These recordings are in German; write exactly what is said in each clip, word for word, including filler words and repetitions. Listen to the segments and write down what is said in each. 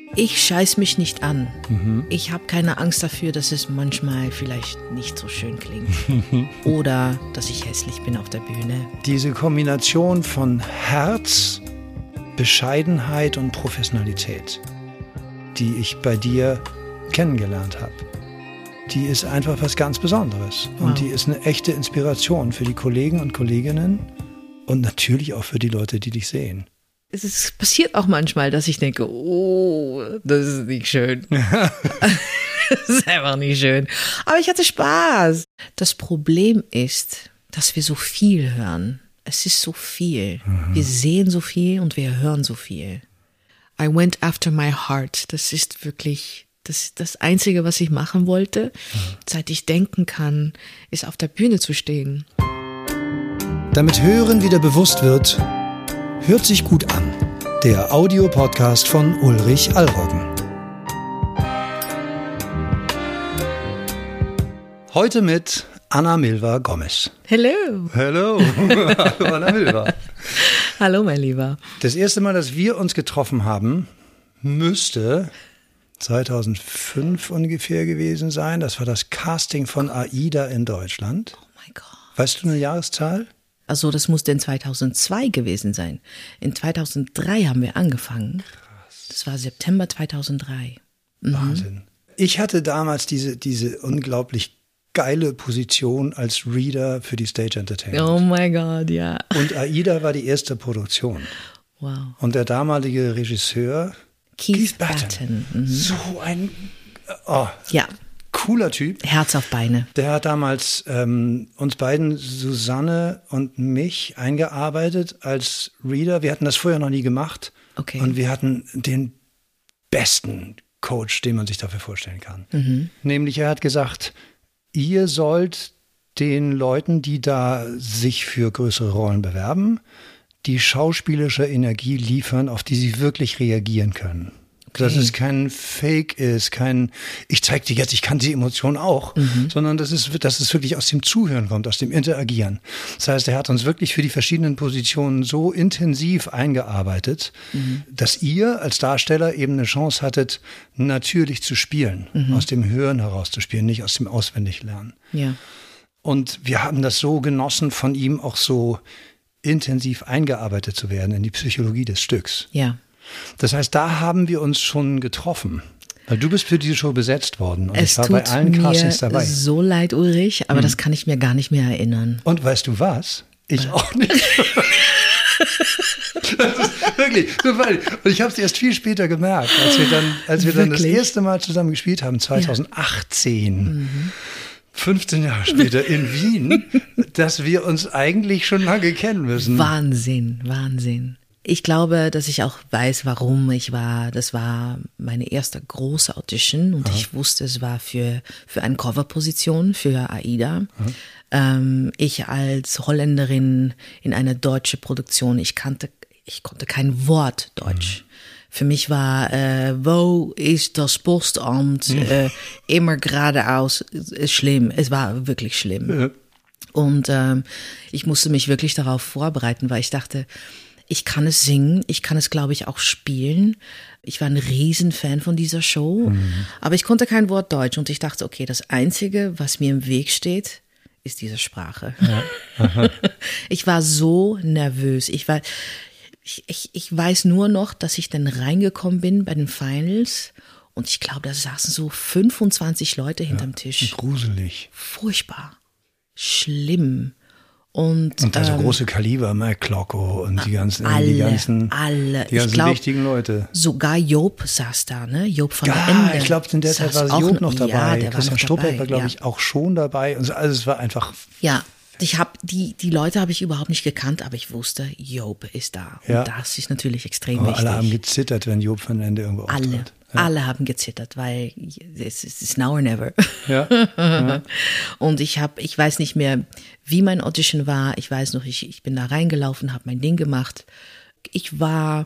Ich scheiß mich nicht an. Mhm. Ich habe keine Angst dafür, dass es manchmal vielleicht nicht so schön klingt. Oder dass ich hässlich bin auf der Bühne. Diese Kombination von Herz, Bescheidenheit und Professionalität, die ich bei dir kennengelernt habe, die ist einfach was ganz Besonderes. Wow. Und die ist eine echte Inspiration für die Kollegen und Kolleginnen und natürlich auch für die Leute, die dich sehen. Es ist, passiert auch manchmal, dass ich denke, oh, das ist nicht schön. Das ist einfach nicht schön. Aber ich hatte Spaß. Das Problem ist, dass wir so viel hören. Es ist so viel. Mhm. Wir sehen so viel und wir hören so viel. I went after my heart. Das ist wirklich das, das Einzige, was ich machen wollte, mhm. seit ich denken kann, ist auf der Bühne zu stehen. Damit Hören wieder bewusst wird, hört sich gut an. Der Audiopodcast von Ulrich Allroggen. Heute mit Anna Milva Gomez. Hello. Hello. Hallo Anna Milva. Hallo mein Lieber. Das erste Mal, dass wir uns getroffen haben, müsste zweitausendfünf ungefähr gewesen sein. Das war das Casting von AIDA in Deutschland. Oh mein Gott. Weißt du eine Jahreszahl? Also das muss denn zweitausendzwei gewesen sein. In zweitausenddrei haben wir angefangen. Krass. Das war September zweitausenddrei. Mhm. Wahnsinn. Ich hatte damals diese, diese unglaublich geile Position als Reader für die Stage Entertainment. Oh mein Gott, ja. Und AIDA war die erste Produktion. Wow. Und der damalige Regisseur Keith, Keith Barton. Barton. Mhm. So ein oh, ja. cooler Typ. Herz auf Beine. Der hat damals ähm, uns beiden, Susanne und mich, eingearbeitet als Reader. Wir hatten das vorher noch nie gemacht. Okay. Und wir hatten den besten Coach, den man sich dafür vorstellen kann. Mhm. Nämlich er hat gesagt, ihr sollt den Leuten, die da sich für größere Rollen bewerben, die schauspielerische Energie liefern, auf die sie wirklich reagieren können. Okay. Dass es kein Fake ist, kein, ich zeig dir jetzt, ich kann die Emotion auch, mhm. sondern dass es, dass es wirklich aus dem Zuhören kommt, aus dem Interagieren. Das heißt, er hat uns wirklich für die verschiedenen Positionen so intensiv eingearbeitet, mhm. dass ihr als Darsteller eben eine Chance hattet, natürlich zu spielen, mhm. aus dem Hören heraus zu spielen, nicht aus dem Auswendiglernen. Ja. Und wir haben das so genossen, von ihm auch so intensiv eingearbeitet zu werden in die Psychologie des Stücks. Ja. Das heißt, da haben wir uns schon getroffen. Weil du bist für diese Show besetzt worden und es ich war tut bei allen Castings dabei. Es tut mir so leid, Ulrich, aber mhm. das kann ich mir gar nicht mehr erinnern. Und weißt du was? Ich ja. auch nicht. Das ist wirklich so funny. Und ich habe es erst viel später gemerkt, als wir dann, als wir dann das erste Mal zusammen gespielt haben, zweitausendachtzehn. Ja. Mhm. fünfzehn Jahre später in Wien, dass wir uns eigentlich schon lange kennen müssen. Wahnsinn, Wahnsinn. Ich glaube, dass ich auch weiß, warum ich war. Das war meine erste große Audition und Aha. ich wusste, es war für, für eine Coverposition für AIDA. Ähm, ich als Holländerin in eine deutsche Produktion, ich kannte, ich konnte kein Wort Deutsch. Mhm. Für mich war, äh, wo ist das Postamt? Mhm. Äh, immer geradeaus. Ist schlimm. Es war wirklich schlimm. Ja. Und ähm, ich musste mich wirklich darauf vorbereiten, weil ich dachte, ich kann es singen, ich kann es, glaube ich, auch spielen. Ich war ein Riesenfan von dieser Show, mhm. aber ich konnte kein Wort Deutsch. Und ich dachte, okay, das Einzige, was mir im Weg steht, ist diese Sprache. Ja. Ich war so nervös. Ich war... Ich, ich, ich weiß nur noch, dass ich dann reingekommen bin bei den Finals und ich glaube, da saßen so fünfundzwanzig Leute hinterm ja, Tisch. Gruselig. Furchtbar. Schlimm. Und, und also ähm, große Kaliber, Mike Klocko und die ganzen, alle, die ganzen, alle. Die ganzen glaub, wichtigen Leute. Sogar Job saß da, ne? Job von ja, der Ende. Ich glaube, in der Zeit war Job noch dabei. Ja, Christian Struppert war, glaube ja. ich, auch schon dabei. Also es war einfach... Ja. Ich habe die die Leute habe ich überhaupt nicht gekannt, aber ich wusste, Job ist da. Und ja. das ist natürlich extrem aber wichtig. Alle haben gezittert, wenn Job von Ende irgendwo alle, auftrat. Ja. Alle haben gezittert, weil es ist now or never. Ja. ja. Und ich habe, ich weiß nicht mehr, wie mein Audition war. Ich weiß noch, ich ich bin da reingelaufen, habe mein Ding gemacht. Ich war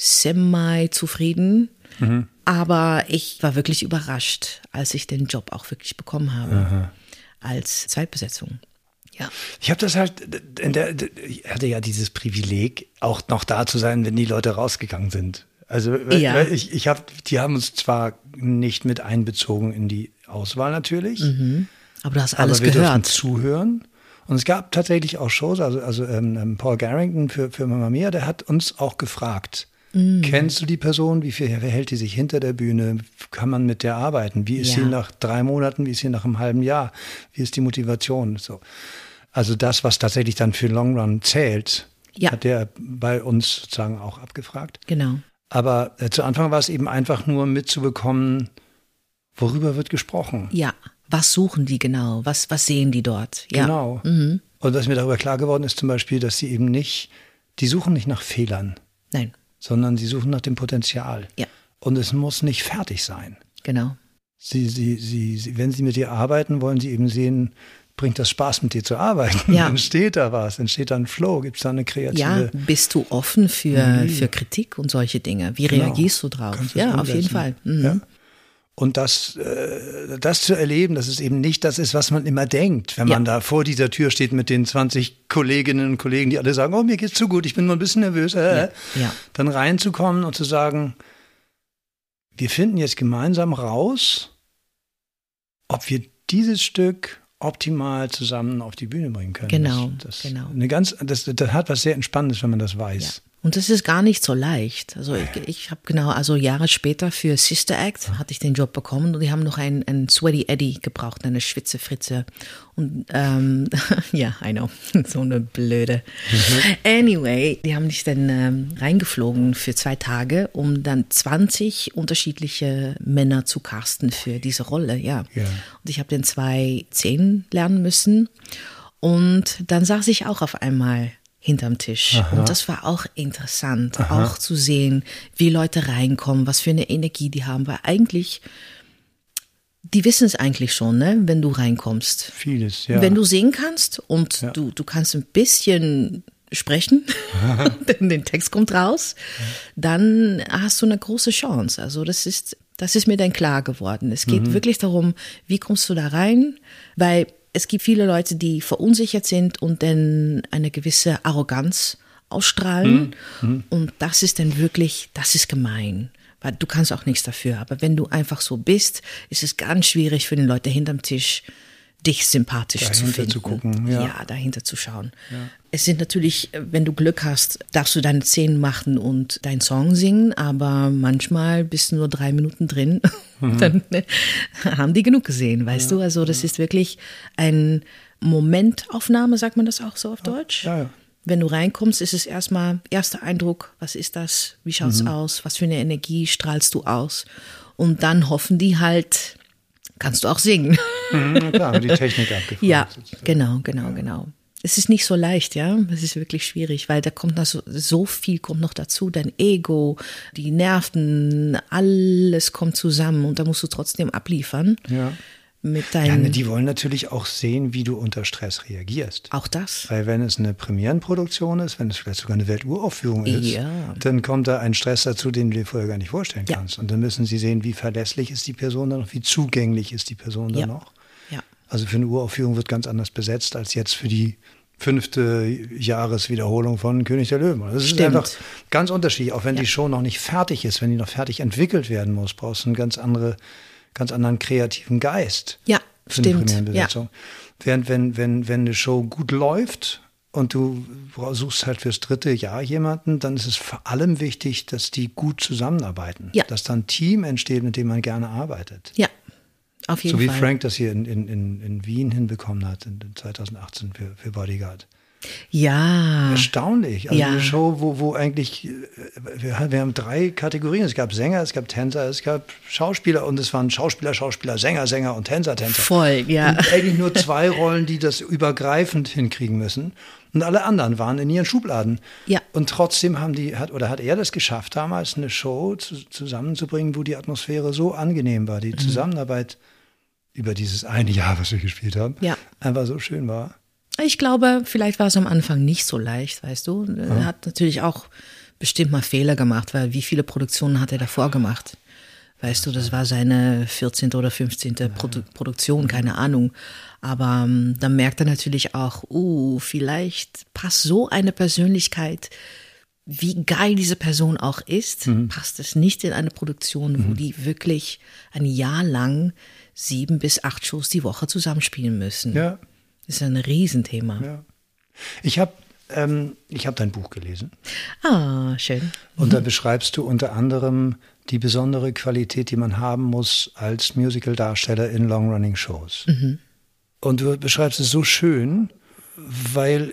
semi zufrieden, mhm. aber ich war wirklich überrascht, als ich den Job auch wirklich bekommen habe Aha. als Zweitbesetzung. Ja. Ich habe das halt, in der, ich hatte ja dieses Privileg, auch noch da zu sein, wenn die Leute rausgegangen sind. Also Ja. ich, ich hab, die haben uns zwar nicht mit einbezogen in die Auswahl natürlich, Mhm. Aber du hast alles aber wir durften gehört. zuhören. Und es gab tatsächlich auch Shows, also, also ähm, Paul Garrington für, für Mamma Mia, der hat uns auch gefragt, mm. kennst du die Person, wie viel verhält die sich hinter der Bühne, kann man mit der arbeiten, wie ist Ja. sie nach drei Monaten, wie ist sie nach einem halben Jahr, wie ist die Motivation, so. Also das, was tatsächlich dann für Long Run zählt, Ja. hat der bei uns sozusagen auch abgefragt. Genau. Aber äh, zu Anfang war es eben einfach nur mitzubekommen, worüber wird gesprochen. Ja. Was suchen die genau? Was, was sehen die dort? Ja. Genau. Mhm. Und was mir darüber klar geworden ist zum Beispiel, dass sie eben nicht, die suchen nicht nach Fehlern, Nein. sondern sie suchen nach dem Potenzial. Ja. Und es muss nicht fertig sein. Genau. Sie, sie, sie, sie, wenn sie mit dir arbeiten, wollen sie eben sehen, bringt das Spaß, mit dir zu arbeiten? Ja. Entsteht da was? Entsteht da ein Flow? Gibt es da eine kreative... Ja, bist du offen für, Mhm. für Kritik und solche Dinge? Wie Genau. reagierst du drauf? Kannst du es Ja, auf jeden umsetzen? Fall. Mhm. Ja. Und das, äh, das zu erleben, dass es eben nicht das ist, was man immer denkt, wenn man Ja. da vor dieser Tür steht mit den zwanzig Kolleginnen und Kollegen, die alle sagen, oh, mir geht's zu gut, ich bin nur ein bisschen nervös. Äh. Ja. Ja. Dann reinzukommen und zu sagen, wir finden jetzt gemeinsam raus, ob wir dieses Stück optimal zusammen auf die Bühne bringen können. Genau, das, das genau. Eine ganz, das, das hat was sehr Entspannendes, wenn man das weiß. Ja. Und das ist gar nicht so leicht. Also ich, ich habe genau, also Jahre später für Sister Act hatte ich den Job bekommen und die haben noch einen, einen Sweaty Eddie gebraucht, eine Schwitzefritze. Und ähm, ja, I know, so eine blöde. Mhm. Anyway, die haben mich dann ähm, reingeflogen für zwei Tage, um dann zwanzig unterschiedliche Männer zu casten für diese Rolle, ja. Ja. Und ich habe dann zwei Szenen lernen müssen und dann saß ich auch auf einmal hinterm Tisch. Aha. Und das war auch interessant, Aha. auch zu sehen, wie Leute reinkommen, was für eine Energie die haben, weil eigentlich, die wissen es eigentlich schon, ne, wenn du reinkommst. Vieles, ja. Wenn du singen kannst und Ja. du, du kannst ein bisschen sprechen, denn der Text kommt raus, dann hast du eine große Chance. Also das ist, das ist mir dann klar geworden. Es geht Mhm. wirklich darum, wie kommst du da rein, weil es gibt viele Leute, die verunsichert sind und dann eine gewisse Arroganz ausstrahlen. Mhm. Und das ist dann wirklich, das ist gemein. Weil du kannst auch nichts dafür. Aber wenn du einfach so bist, ist es ganz schwierig für die Leute hinterm Tisch, dich sympathisch Dahinter zu finden. zu gucken, ja. dahinter zu schauen. Ja. Es sind natürlich, wenn du Glück hast, darfst du deine Szenen machen und deinen Song singen, aber manchmal bist du nur drei Minuten drin, mhm. dann haben die genug gesehen, weißt ja. du? Also das ja. ist wirklich eine Momentaufnahme, sagt man das auch so auf Deutsch? Ja, ja. Wenn du reinkommst, ist es erstmal erster Eindruck, was ist das, wie schaut's mhm. aus, was für eine Energie strahlst du aus? Und dann hoffen die halt, kannst du auch singen. Mhm, klar, die Technik abgefragt. Ja, genau, genau, genau. Es ist nicht so leicht, ja. Es ist wirklich schwierig, weil da kommt noch so, so viel kommt noch dazu. Dein Ego, die Nerven, alles kommt zusammen und da musst du trotzdem abliefern. Ja. Mit deinen ja, die wollen natürlich auch sehen, wie du unter Stress reagierst. Auch das. Weil wenn es eine Premierenproduktion ist, wenn es vielleicht sogar eine Welturaufführung ist, ja. dann kommt da ein Stress dazu, den du dir vorher gar nicht vorstellen ja. kannst. Und dann müssen sie sehen, wie verlässlich ist die Person dann noch, wie zugänglich ist die Person dann ja. noch. Ja. Also für eine Uraufführung wird ganz anders besetzt als jetzt für die fünfte Jahreswiederholung von König der Löwen. Das Stimmt. ist einfach ganz unterschiedlich. Auch wenn ja. die Show noch nicht fertig ist, wenn die noch fertig entwickelt werden muss, brauchst du einen ganz, andere, ganz anderen kreativen Geist. Ja, für stimmt. eine Premierenbesetzung. Ja. Während wenn, wenn, wenn eine Show gut läuft und du suchst halt fürs dritte Jahr jemanden, dann ist es vor allem wichtig, dass die gut zusammenarbeiten. Ja. Dass da ein Team entsteht, mit dem man gerne arbeitet. Ja. Auf jeden so wie Fall. Frank das hier in, in, in Wien hinbekommen hat, in zweitausendachtzehn für, für Bodyguard. Ja. Erstaunlich. Also ja. eine Show, wo, wo eigentlich, wir, wir haben drei Kategorien. Es gab Sänger, es gab Tänzer, es gab Schauspieler und es waren Schauspieler, Schauspieler, Sänger, Sänger und Tänzer, Tänzer. Voll, ja. Und eigentlich nur zwei Rollen, die das übergreifend hinkriegen müssen. Und alle anderen waren in ihren Schubladen. Ja. Und trotzdem haben die, hat, oder hat er das geschafft, damals eine Show zu, zusammenzubringen, wo die Atmosphäre so angenehm war, die mhm. Zusammenarbeit über dieses eine Jahr, was wir gespielt haben, ja. einfach so schön war. Ich glaube, vielleicht war es am Anfang nicht so leicht, weißt du. Er ja. hat natürlich auch bestimmt mal Fehler gemacht, weil wie viele Produktionen hat er davor gemacht? Weißt du, das war seine vierzehnte oder fünfzehnte Produ- Produktion, keine Ahnung. Aber um, dann merkt er natürlich auch, uh, vielleicht passt so eine Persönlichkeit wie geil diese Person auch ist, mhm. passt es nicht in eine Produktion, wo mhm. die wirklich ein Jahr lang sieben bis acht Shows die Woche zusammenspielen müssen. Ja. Das ist ein Riesenthema. Ja. Ich habe ähm, ich hab dein Buch gelesen. Ah, schön. Und da beschreibst du unter anderem die besondere Qualität, die man haben muss als Musical-Darsteller in Long-Running-Shows. Mhm. Und du beschreibst es so schön, weil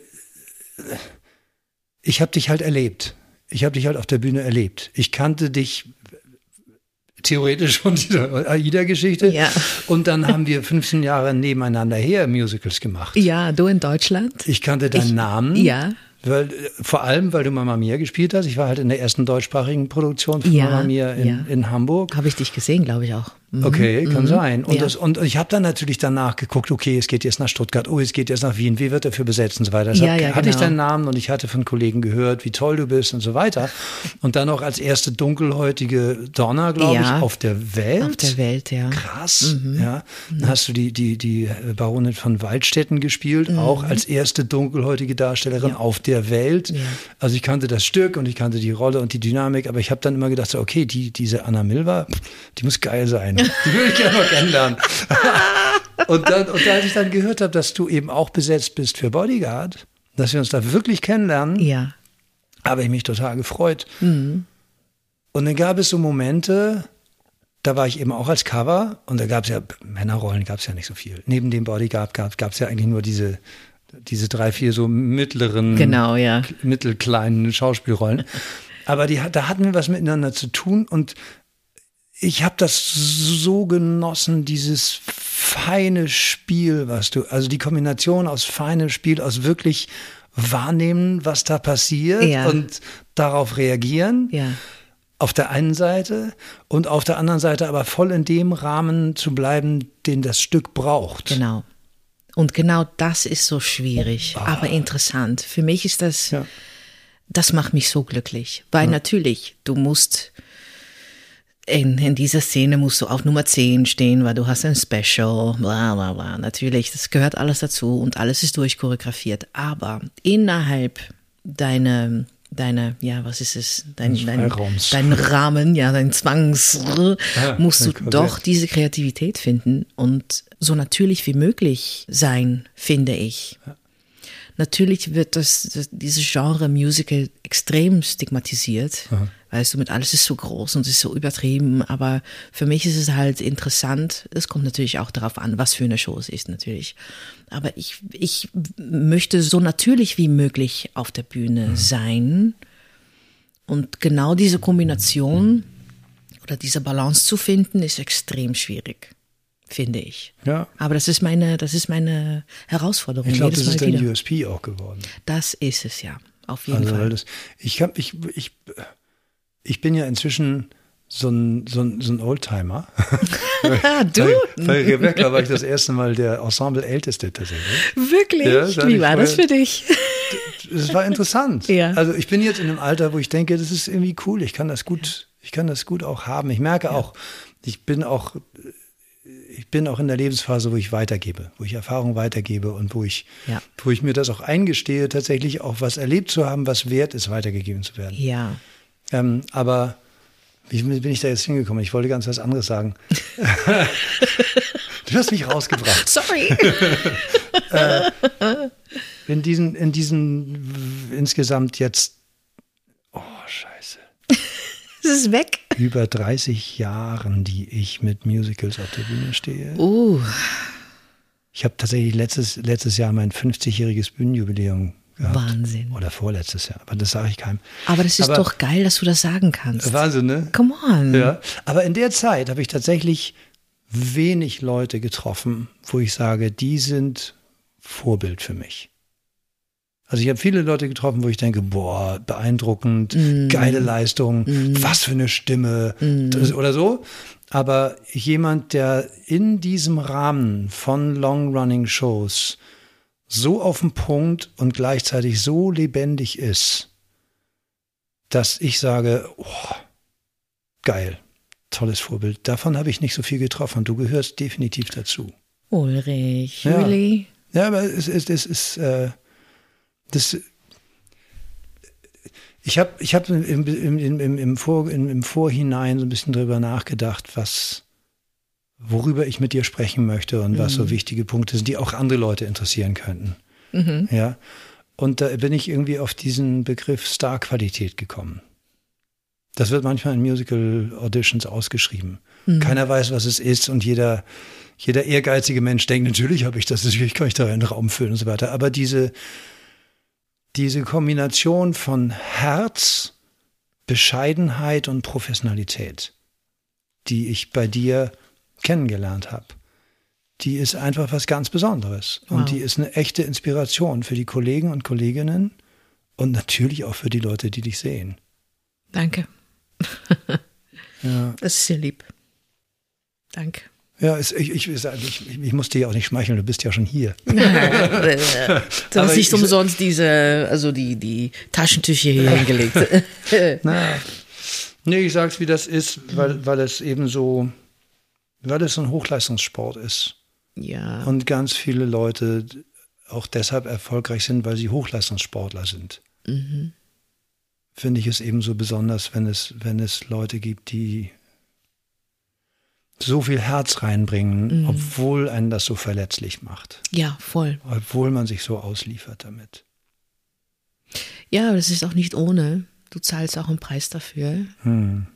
ich habe dich halt erlebt. Ich habe dich halt auf der Bühne erlebt. Ich kannte dich theoretisch von dieser AIDA-Geschichte. Ja. Und dann haben wir fünfzehn Jahre nebeneinander her Musicals gemacht. Ja, du in Deutschland. Ich kannte deinen ich, Namen. Ja. Weil, vor allem, weil du Mamma Mia gespielt hast. Ich war halt in der ersten deutschsprachigen Produktion von ja, Mamma Mia in, ja. in Hamburg. Habe ich dich gesehen, glaube ich auch. Mhm. Okay, kann mhm. sein. Und, ja. das, und ich habe dann natürlich danach geguckt, okay, es geht jetzt nach Stuttgart, oh, es geht jetzt nach Wien, wie wird er für besetzt und so weiter. Ja, hab, ja, hatte genau. ich deinen Namen und ich hatte von Kollegen gehört, wie toll du bist und so weiter. Und dann auch als erste dunkelhäutige Donna, glaube ja. ich, auf der Welt. Auf der Welt, ja. Krass, mhm. ja. Dann hast du die, die, die Baronin von Waldstätten gespielt, mhm. auch als erste dunkelhäutige Darstellerin ja. auf der Welt. Ja. Also ich kannte das Stück und ich kannte die Rolle und die Dynamik, aber ich habe dann immer gedacht, so, okay, die, diese Anna Milva, die muss geil sein. Die würde ich gerne mal kennenlernen. und, dann, und als ich dann gehört habe, dass du eben auch besetzt bist für Bodyguard, dass wir uns da wirklich kennenlernen, ja. habe ich mich total gefreut. Mhm. Und dann gab es so Momente, da war ich eben auch als Cover und da gab es ja, Männerrollen gab es ja nicht so viel. Neben dem Bodyguard gab es ja eigentlich nur diese diese drei, vier so mittleren, genau, ja. mittelkleinen Schauspielrollen. Aber die, da hatten wir was miteinander zu tun und ich habe das so genossen, dieses feine Spiel, was du, also die Kombination aus feinem Spiel, aus wirklich wahrnehmen, was da passiert ja. und darauf reagieren. Ja. Auf der einen Seite und auf der anderen Seite aber voll in dem Rahmen zu bleiben, den das Stück braucht. Genau. Und genau das ist so schwierig, ah. aber interessant. Für mich ist das, ja. das macht mich so glücklich. Weil ja. natürlich, du musst, in, in dieser Szene musst du auf Nummer zehn stehen, weil du hast ein Special, bla bla bla. Natürlich, das gehört alles dazu und alles ist durchchoreografiert. Aber innerhalb deiner, deine, ja, was ist es, dein, dein, dein Rahmen, ja, dein Zwangs, ja, musst du doch diese Kreativität finden und so natürlich wie möglich sein, finde ich. Ja. Natürlich wird das, das dieses Genre Musical extrem stigmatisiert, aha. weißt du, mit alles ist so groß und es ist so übertrieben, aber für mich ist es halt interessant, es kommt natürlich auch darauf an, was für eine Show es ist natürlich, aber ich, ich möchte so natürlich wie möglich auf der Bühne mhm. sein und genau diese Kombination oder diese Balance zu finden, ist extrem schwierig. Finde ich. Ja. Aber das ist meine, das ist meine Herausforderung. Ich glaube, das ist wieder. dein U S P auch geworden. Das ist es ja, auf jeden also, Fall. Das, ich, hab, ich, ich, ich bin ja inzwischen so ein, so ein, so ein Oldtimer. Du? Bei, bei Rebecca war ich das erste Mal der Ensemble-Älteste tatsächlich. Wirklich? Ja, Wie war das für dich? Es war interessant. Ja. Also ich bin jetzt in einem Alter, wo ich denke, das ist irgendwie cool. Ich kann das gut, ich kann das gut auch haben. Ich merke ja. auch, ich bin auch Ich bin auch in der Lebensphase, wo ich weitergebe, wo ich Erfahrung weitergebe und wo ich, ja. wo ich mir das auch eingestehe, tatsächlich auch was erlebt zu haben, was wert ist, weitergegeben zu werden. Ja. Ähm, aber wie bin ich da jetzt hingekommen? Ich wollte ganz was anderes sagen. Du hast mich rausgebracht. Sorry. äh, in diesen, in diesen insgesamt jetzt, oh Scheiße. Es ist weg. Über dreißig Jahren, die ich mit Musicals auf der Bühne stehe. Uh. Ich habe tatsächlich letztes, letztes Jahr mein fünfzigjähriges Bühnenjubiläum gehabt. Wahnsinn. Oder vorletztes Jahr, aber das sage ich keinem. Aber das ist aber, doch geil, dass du das sagen kannst. Wahnsinn, ne? Come on. Ja. Aber in der Zeit habe ich tatsächlich wenig Leute getroffen, wo ich sage, die sind Vorbild für mich. Also ich habe viele Leute getroffen, wo ich denke, boah, beeindruckend, mm. geile Leistung, mm. was für eine Stimme mm. das, oder so. Aber jemand, der in diesem Rahmen von Long-Running-Shows so auf den Punkt und gleichzeitig so lebendig ist, dass ich sage, oh, geil, tolles Vorbild. Davon habe ich nicht so viel getroffen. Du gehörst definitiv dazu. Ulrich, ja. really? Ja, aber es ist, es ist, äh, das, ich habe ich hab im, im, im, im, Vor, im, im Vorhinein so ein bisschen drüber nachgedacht, was, worüber ich mit dir sprechen möchte und mhm. was so wichtige Punkte sind, die auch andere Leute interessieren könnten. Mhm. Ja. Und da bin ich irgendwie auf diesen Begriff Star-Qualität gekommen. Das wird manchmal in Musical-Auditions ausgeschrieben. Mhm. Keiner weiß, was es ist und jeder, jeder ehrgeizige Mensch denkt, natürlich habe ich das, natürlich kann ich da einen Raum füllen und so weiter. Aber diese, diese Kombination von Herz, Bescheidenheit und Professionalität, die ich bei dir kennengelernt habe, die ist einfach was ganz Besonderes. Wow. Und die ist eine echte Inspiration für die Kollegen und Kolleginnen und natürlich auch für die Leute, die dich sehen. Danke. Ja. Das ist sehr lieb. Danke. Ja, es, ich, ich, ich, ich muss dir ja auch nicht schmeicheln, du bist ja schon hier. Du hast nicht umsonst diese, also die, die Taschentücher hier hingelegt. Na, nee, ich sag's, wie das ist, weil, weil es eben so, weil es so ein Hochleistungssport ist. Ja. Und ganz viele Leute auch deshalb erfolgreich sind, weil sie Hochleistungssportler sind. Mhm. Finde ich es eben so besonders, wenn es, wenn es Leute gibt, die so viel Herz reinbringen, mhm. obwohl einen das so verletzlich macht. Ja, voll. Obwohl man sich so ausliefert damit. Ja, aber das ist auch nicht ohne. Du zahlst auch einen Preis dafür. Hm.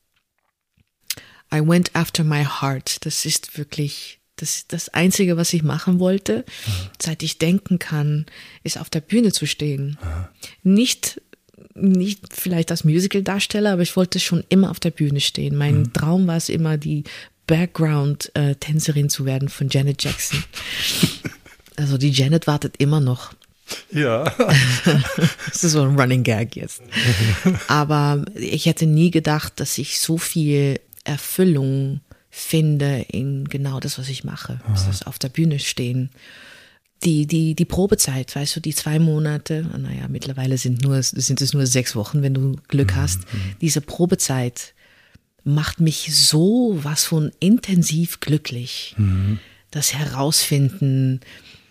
I went after my heart. Das ist wirklich das, das Einzige, was ich machen wollte, mhm. seit ich denken kann, ist auf der Bühne zu stehen. Mhm. Nicht Nicht vielleicht als Musical-Darsteller, aber ich wollte schon immer auf der Bühne stehen. Mein mhm. Traum war es immer, die Background-Tänzerin zu werden von Janet Jackson. Also die Janet wartet immer noch. Ja. Das ist so ein Running Gag jetzt. Aber ich hätte nie gedacht, dass ich so viel Erfüllung finde in genau das, was ich mache. Das ist auf der Bühne stehen. Die, die, die Probezeit, weißt du, die zwei Monate, naja, mittlerweile sind nur, sind es nur sechs Wochen, wenn du Glück hast. Mhm. Diese Probezeit macht mich so was von intensiv glücklich. Mhm. Das Herausfinden,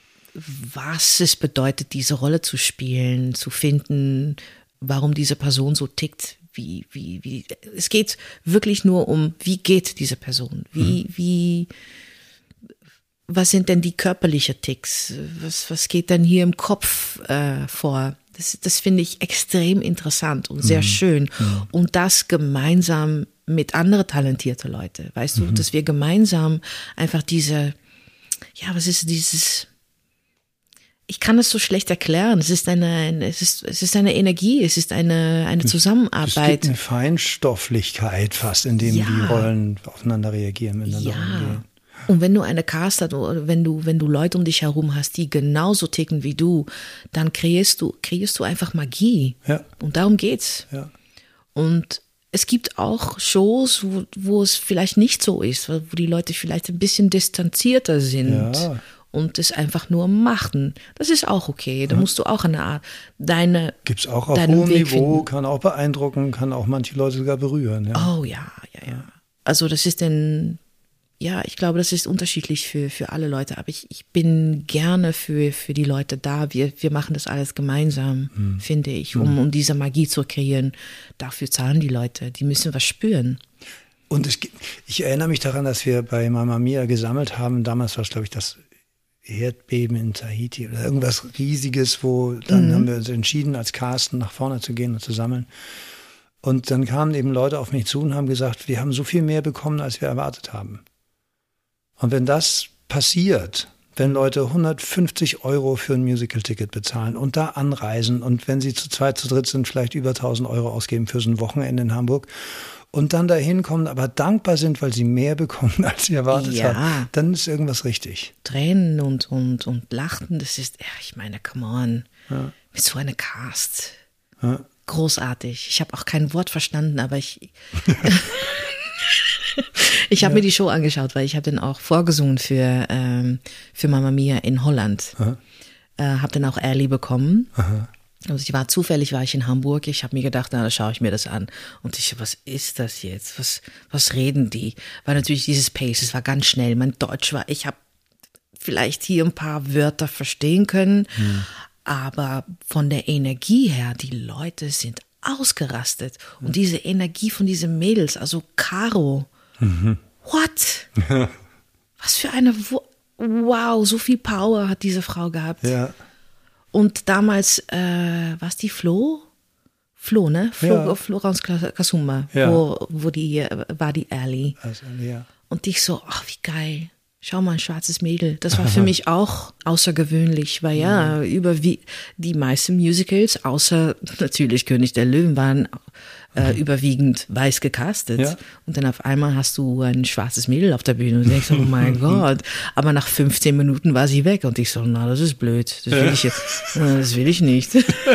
was es bedeutet, diese Rolle zu spielen, zu finden, warum diese Person so tickt, wie, wie, wie, es geht wirklich nur um, wie geht diese Person, wie, mhm. wie, was sind denn die körperlichen Ticks? Was, was geht denn hier im Kopf äh, vor? Das, das finde ich extrem interessant und sehr mhm. schön. Mhm. Und das gemeinsam mit anderen talentierten Leuten. Weißt mhm. du, dass wir gemeinsam einfach diese, ja, was ist dieses, ich kann es so schlecht erklären. Es ist eine, es ist, es ist eine Energie, es ist eine, eine Zusammenarbeit. Es gibt eine Feinstofflichkeit fast, in dem ja. die Rollen aufeinander reagieren, miteinander ja. umgehen. Und wenn du eine Cast hast oder wenn du, wenn du Leute um dich herum hast, die genauso ticken wie du, dann kreierst du, kreierst du einfach Magie. Ja. Und darum geht's. Ja. Und es gibt auch Shows, wo, wo es vielleicht nicht so ist, wo die Leute vielleicht ein bisschen distanzierter sind. Ja. Und es einfach nur machen. Das ist auch okay. Da ja. musst du auch eine Art, deine Gibt's auch auf hohem Niveau, finden. Kann auch beeindrucken, kann auch manche Leute sogar berühren. Ja. Oh ja, ja, ja. Also das ist denn, ja, ich glaube, das ist unterschiedlich für, für alle Leute. Aber ich, ich bin gerne für, für die Leute da. Wir, wir machen das alles gemeinsam, hm. finde ich, um, hm. um diese Magie zu kreieren. Dafür zahlen die Leute. Die müssen was spüren. Und es, ich erinnere mich daran, dass wir bei Mamma Mia gesammelt haben. Damals war es, glaube ich, das Erdbeben in Tahiti oder irgendwas Riesiges, wo dann mhm. haben wir uns entschieden, als Cast nach vorne zu gehen und zu sammeln. Und dann kamen eben Leute auf mich zu und haben gesagt, wir haben so viel mehr bekommen, als wir erwartet haben. Und wenn das passiert, wenn Leute hundertfünfzig Euro für ein Musical-Ticket bezahlen und da anreisen und wenn sie zu zweit, zu dritt sind, vielleicht über tausend Euro ausgeben für so ein Wochenende in Hamburg und dann dahin kommen, aber dankbar sind, weil sie mehr bekommen, als sie erwartet ja. haben, dann ist irgendwas richtig. Tränen und, und, und Lachen, das ist, ja, ich meine, come on, ja. mit so einer Cast. Ja. Großartig. Ich habe auch kein Wort verstanden, aber ich ich habe ja. mir die Show angeschaut, weil ich habe den auch vorgesungen für, ähm, für Mamma Mia in Holland. Äh, habe dann auch Early bekommen. Aha. Also ich war zufällig, war ich in Hamburg, ich habe mir gedacht, na, da schaue ich mir das an. Und ich, was ist das jetzt? Was, was reden die? War natürlich dieses Pace, es war ganz schnell. Mein Deutsch war, ich habe vielleicht hier ein paar Wörter verstehen können, hm. aber von der Energie her, die Leute sind ausgerastet. Und diese Energie von diesen Mädels, also Caro, mhm. what? Was für eine, wow, so viel Power hat diese Frau gehabt. Ja. Und damals, äh, war es die Flo? Flo, ne? Flo, ja. Florence Kasumba, ja. wo, wo die, war die Ali. Also, ja. Und ich so, ach, wie geil. Schau mal, ein schwarzes Mädel. Das war für mich auch außergewöhnlich, weil ja, mhm. über wie die meisten Musicals, außer natürlich König der Löwen, waren äh, mhm. überwiegend weiß gecastet. Ja. Und dann auf einmal hast du ein schwarzes Mädel auf der Bühne und denkst, oh mein Gott. Aber nach fünfzehn Minuten war sie weg und ich so, na, das ist blöd. Das will ja. ich, das will ich nicht.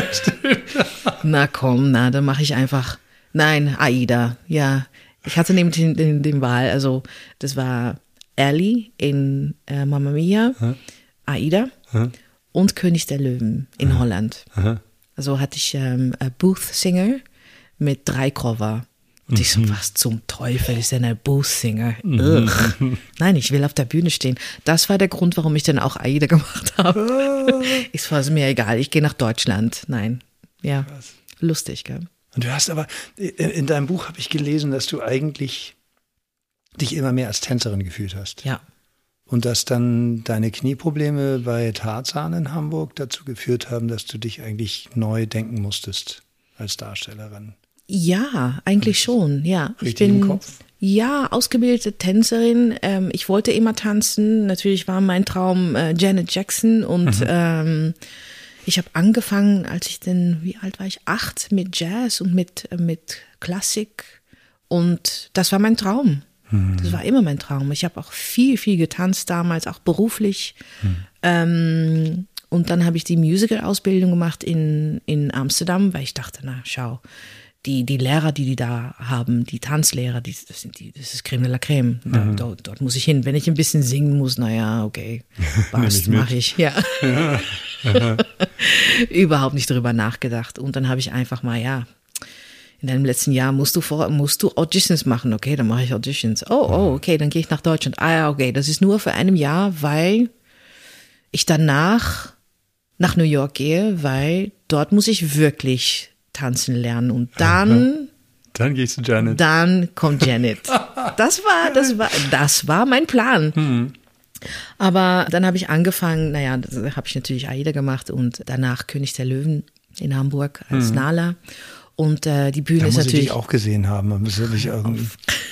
Na komm, na, dann mache ich einfach, nein, Aida, ja. Ich hatte nämlich den, den, den Wahl, also das war Ellie in äh, Mamma Mia, huh? Aida huh? und König der Löwen in uh-huh. Holland. Uh-huh. Also hatte ich ähm, ein Booth-Singer mit drei Cover. Und mm-hmm. ich so, was zum Teufel ist denn ein Booth-Singer? Mm-hmm. Nein, ich will auf der Bühne stehen. Das war der Grund, warum ich dann auch Aida gemacht habe. Oh. Es war mir egal, ich gehe nach Deutschland. Nein, ja, Krass. Lustig, gell? Und du hast aber, in, in deinem Buch habe ich gelesen, dass du eigentlich dich immer mehr als Tänzerin gefühlt hast. Ja. Und dass dann deine Knieprobleme bei Tarzan in Hamburg dazu geführt haben, dass du dich eigentlich neu denken musstest als Darstellerin. Ja, eigentlich schon, ja. Richtig ich bin, im Kopf? Ja, ausgebildete Tänzerin. Ähm, ich wollte immer tanzen. Natürlich war mein Traum äh, Janet Jackson und mhm. ähm, ich habe angefangen, als ich denn, wie alt war ich? Acht, mit Jazz und mit, äh, mit Klassik. Und das war mein Traum. Das war immer mein Traum. Ich habe auch viel, viel getanzt damals, auch beruflich. Hm. Ähm, und dann habe ich die Musical-Ausbildung gemacht in, in Amsterdam, weil ich dachte, na schau, die, die Lehrer, die die da haben, die Tanzlehrer, die, das, sind die, das ist Creme de la Creme. Da, mhm. dort, dort muss ich hin. Wenn ich ein bisschen singen muss, naja, okay, passt, mache ich. Ja. ja. Überhaupt nicht drüber nachgedacht. Und dann habe ich einfach mal, ja, in deinem letzten Jahr musst du vor, musst du Auditions machen. Okay, dann mache ich Auditions. Oh, oh, okay, dann gehe ich nach Deutschland. Ah ja, okay, das ist nur für ein Jahr, weil ich danach nach New York gehe, weil dort muss ich wirklich tanzen lernen. Und dann, dann gehst du Janet. Dann kommt Janet. Das war, das war, das war mein Plan. Mhm. Aber dann habe ich angefangen, naja, da habe ich natürlich Aida gemacht und danach König der Löwen in Hamburg als mhm. Nala. Und äh, die Bühne da ist muss natürlich. Ich dich auch gesehen haben. Man muss wirklich irgendwie.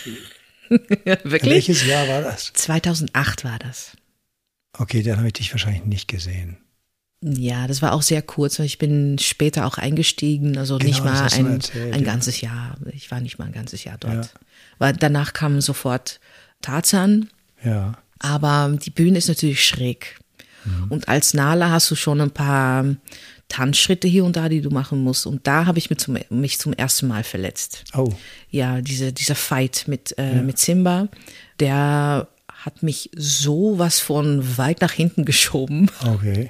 Wirklich? Welches Jahr war das? zweitausendacht war das. Okay, dann habe ich dich wahrscheinlich nicht gesehen. Ja, das war auch sehr kurz. Ich bin später auch eingestiegen, also genau, nicht mal ein, erzählt, ein ja. ganzes Jahr. Ich war nicht mal ein ganzes Jahr dort. Ja. Weil danach kam sofort Tarzan. Ja. Aber die Bühne ist natürlich schräg. Mhm. Und als Nala hast du schon ein paar Tanzschritte hier und da, die du machen musst. Und da habe ich mich zum, mich zum ersten Mal verletzt. Oh. Ja, diese, dieser Fight mit, äh, ja. mit Simba, der hat mich so was von weit nach hinten geschoben. Okay.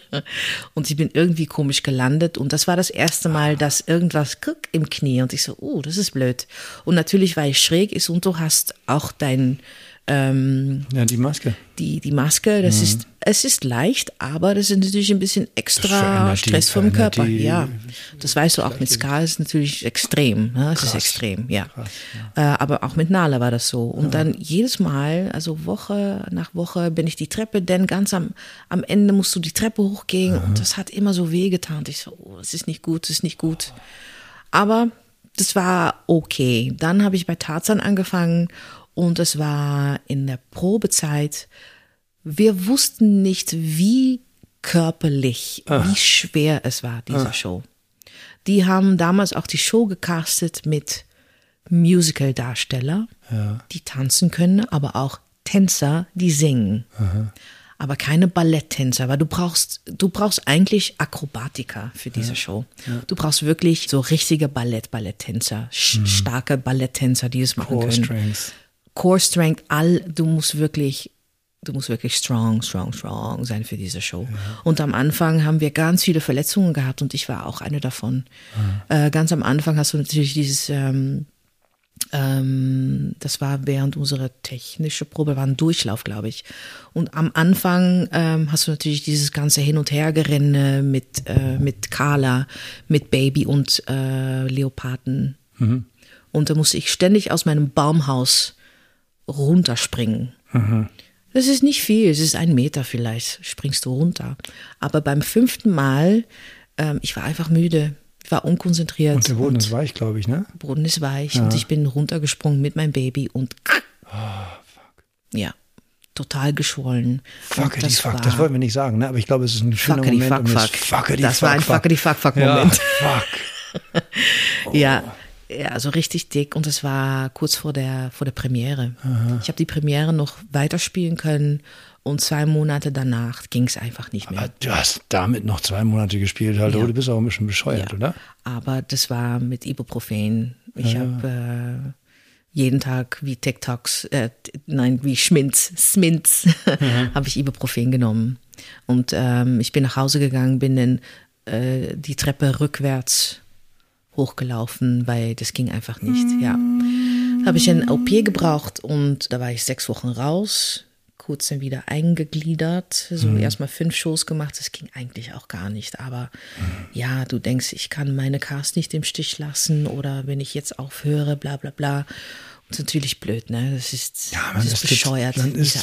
Und ich bin irgendwie komisch gelandet. Und das war das erste Mal, dass irgendwas guck, im Knie. Und ich so, oh, das ist blöd. Und natürlich, weil es schräg ist und du hast auch dein Ähm, ja, die Maske. Die, die Maske, das mhm. ist, es ist leicht, aber das ist natürlich ein bisschen extra Stress vom Körper. Die, ja, das weißt du auch mit Ska ist natürlich extrem. Ne? Es ist extrem, ja. Krass, ja. Äh, aber auch mit Nala war das so. Und ja. dann jedes Mal, also Woche nach Woche bin ich die Treppe, denn ganz am, am Ende musst du die Treppe hochgehen ja. und das hat immer so wehgetan. Und ich so, oh, das ist nicht gut, das ist nicht gut. Aber das war okay. Dann habe ich bei Tarzan angefangen. Und es war in der Probezeit, wir wussten nicht, wie körperlich, Ach. wie schwer es war, diese Ach. Show. Die haben damals auch die Show gecastet mit Musical-Darsteller, ja. die tanzen können, aber auch Tänzer, die singen. Aha. Aber keine Balletttänzer, weil du brauchst, du brauchst eigentlich Akrobatiker für diese ja. Show. Ja. Du brauchst wirklich so richtige Ballett, Balletttänzer, mhm. starke Balletttänzer, die es machen Core können. Strengths. Core Strength, all, du musst wirklich, du musst wirklich strong, strong, strong sein für diese Show. Ja. Und am Anfang haben wir ganz viele Verletzungen gehabt und ich war auch eine davon. Ja. Äh, ganz am Anfang hast du natürlich dieses, ähm, Ähm, das war während unserer technischen Probe, war ein Durchlauf, glaube ich. Und am Anfang ähm, hast du natürlich dieses ganze Hin- und Hergerenne mit, äh, mit Carla, mit Baby und äh, Leoparden. Mhm. Und da musste ich ständig aus meinem Baumhaus runterspringen. Mhm. Das ist nicht viel, es ist ein Meter vielleicht, springst du runter. Aber beim fünften Mal, ähm, ich war einfach müde, ich war unkonzentriert. Und der Boden und ist weich, glaube ich, ne? Der Boden ist weich ja. und ich bin runtergesprungen mit meinem Baby und oh, fuck. Ja, total geschwollen. Fuckity fuck, war, das wollten wir nicht sagen, ne? Aber ich glaube, es ist ein schöner fuckity Moment. Fuck, um fuck. Fuckity das fuck, war ein fuckity fuck fuck Moment. Ja, fuck. Oh. Ja. Ja, also richtig dick und es war kurz vor der, vor der Premiere. Aha. Ich habe die Premiere noch weiterspielen können und zwei Monate danach ging es einfach nicht mehr. Aber du hast damit noch zwei Monate gespielt, halt. Ja. Du bist auch ein bisschen bescheuert, ja. oder? Aber das war mit Ibuprofen. Ich ja. habe äh, jeden Tag wie TikToks, äh, nein, wie Schminz, Sminz, mhm. habe ich Ibuprofen genommen. Und ähm, ich bin nach Hause gegangen, bin dann äh, die Treppe rückwärts hochgelaufen, weil das ging einfach nicht. Ja, da habe ich ein O P gebraucht und da war ich sechs Wochen raus, kurz dann wieder eingegliedert, so mhm. erstmal fünf Shows gemacht, das ging eigentlich auch gar nicht, aber mhm. ja, du denkst, ich kann meine Cast nicht im Stich lassen oder wenn ich jetzt aufhöre, bla bla bla. Das ist natürlich blöd, ne? Das ist, ja, das ist bescheuert. Man ist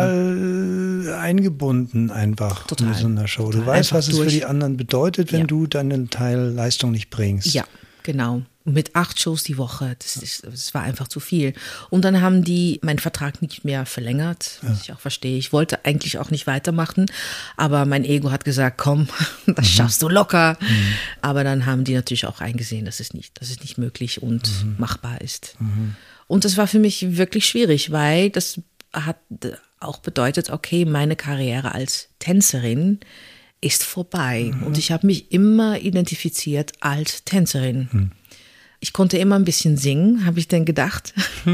total eingebunden einfach total, in so einer Show. Du weißt, was es für die anderen bedeutet, wenn ja. du deinen Teil Leistung nicht bringst. Ja, genau. Und mit acht Shows die Woche, das, ist, das war einfach zu viel. Und dann haben die meinen Vertrag nicht mehr verlängert, was ja. ich auch verstehe. Ich wollte eigentlich auch nicht weitermachen, aber mein Ego hat gesagt, komm, das mhm. schaffst du locker. Mhm. Aber dann haben die natürlich auch eingesehen, dass es nicht, dass es nicht möglich und mhm. machbar ist. Mhm. Und das war für mich wirklich schwierig, weil das hat auch bedeutet, okay, meine Karriere als Tänzerin ist vorbei. Mhm. Und ich habe mich immer identifiziert als Tänzerin. Mhm. Ich konnte immer ein bisschen singen, habe ich dann gedacht.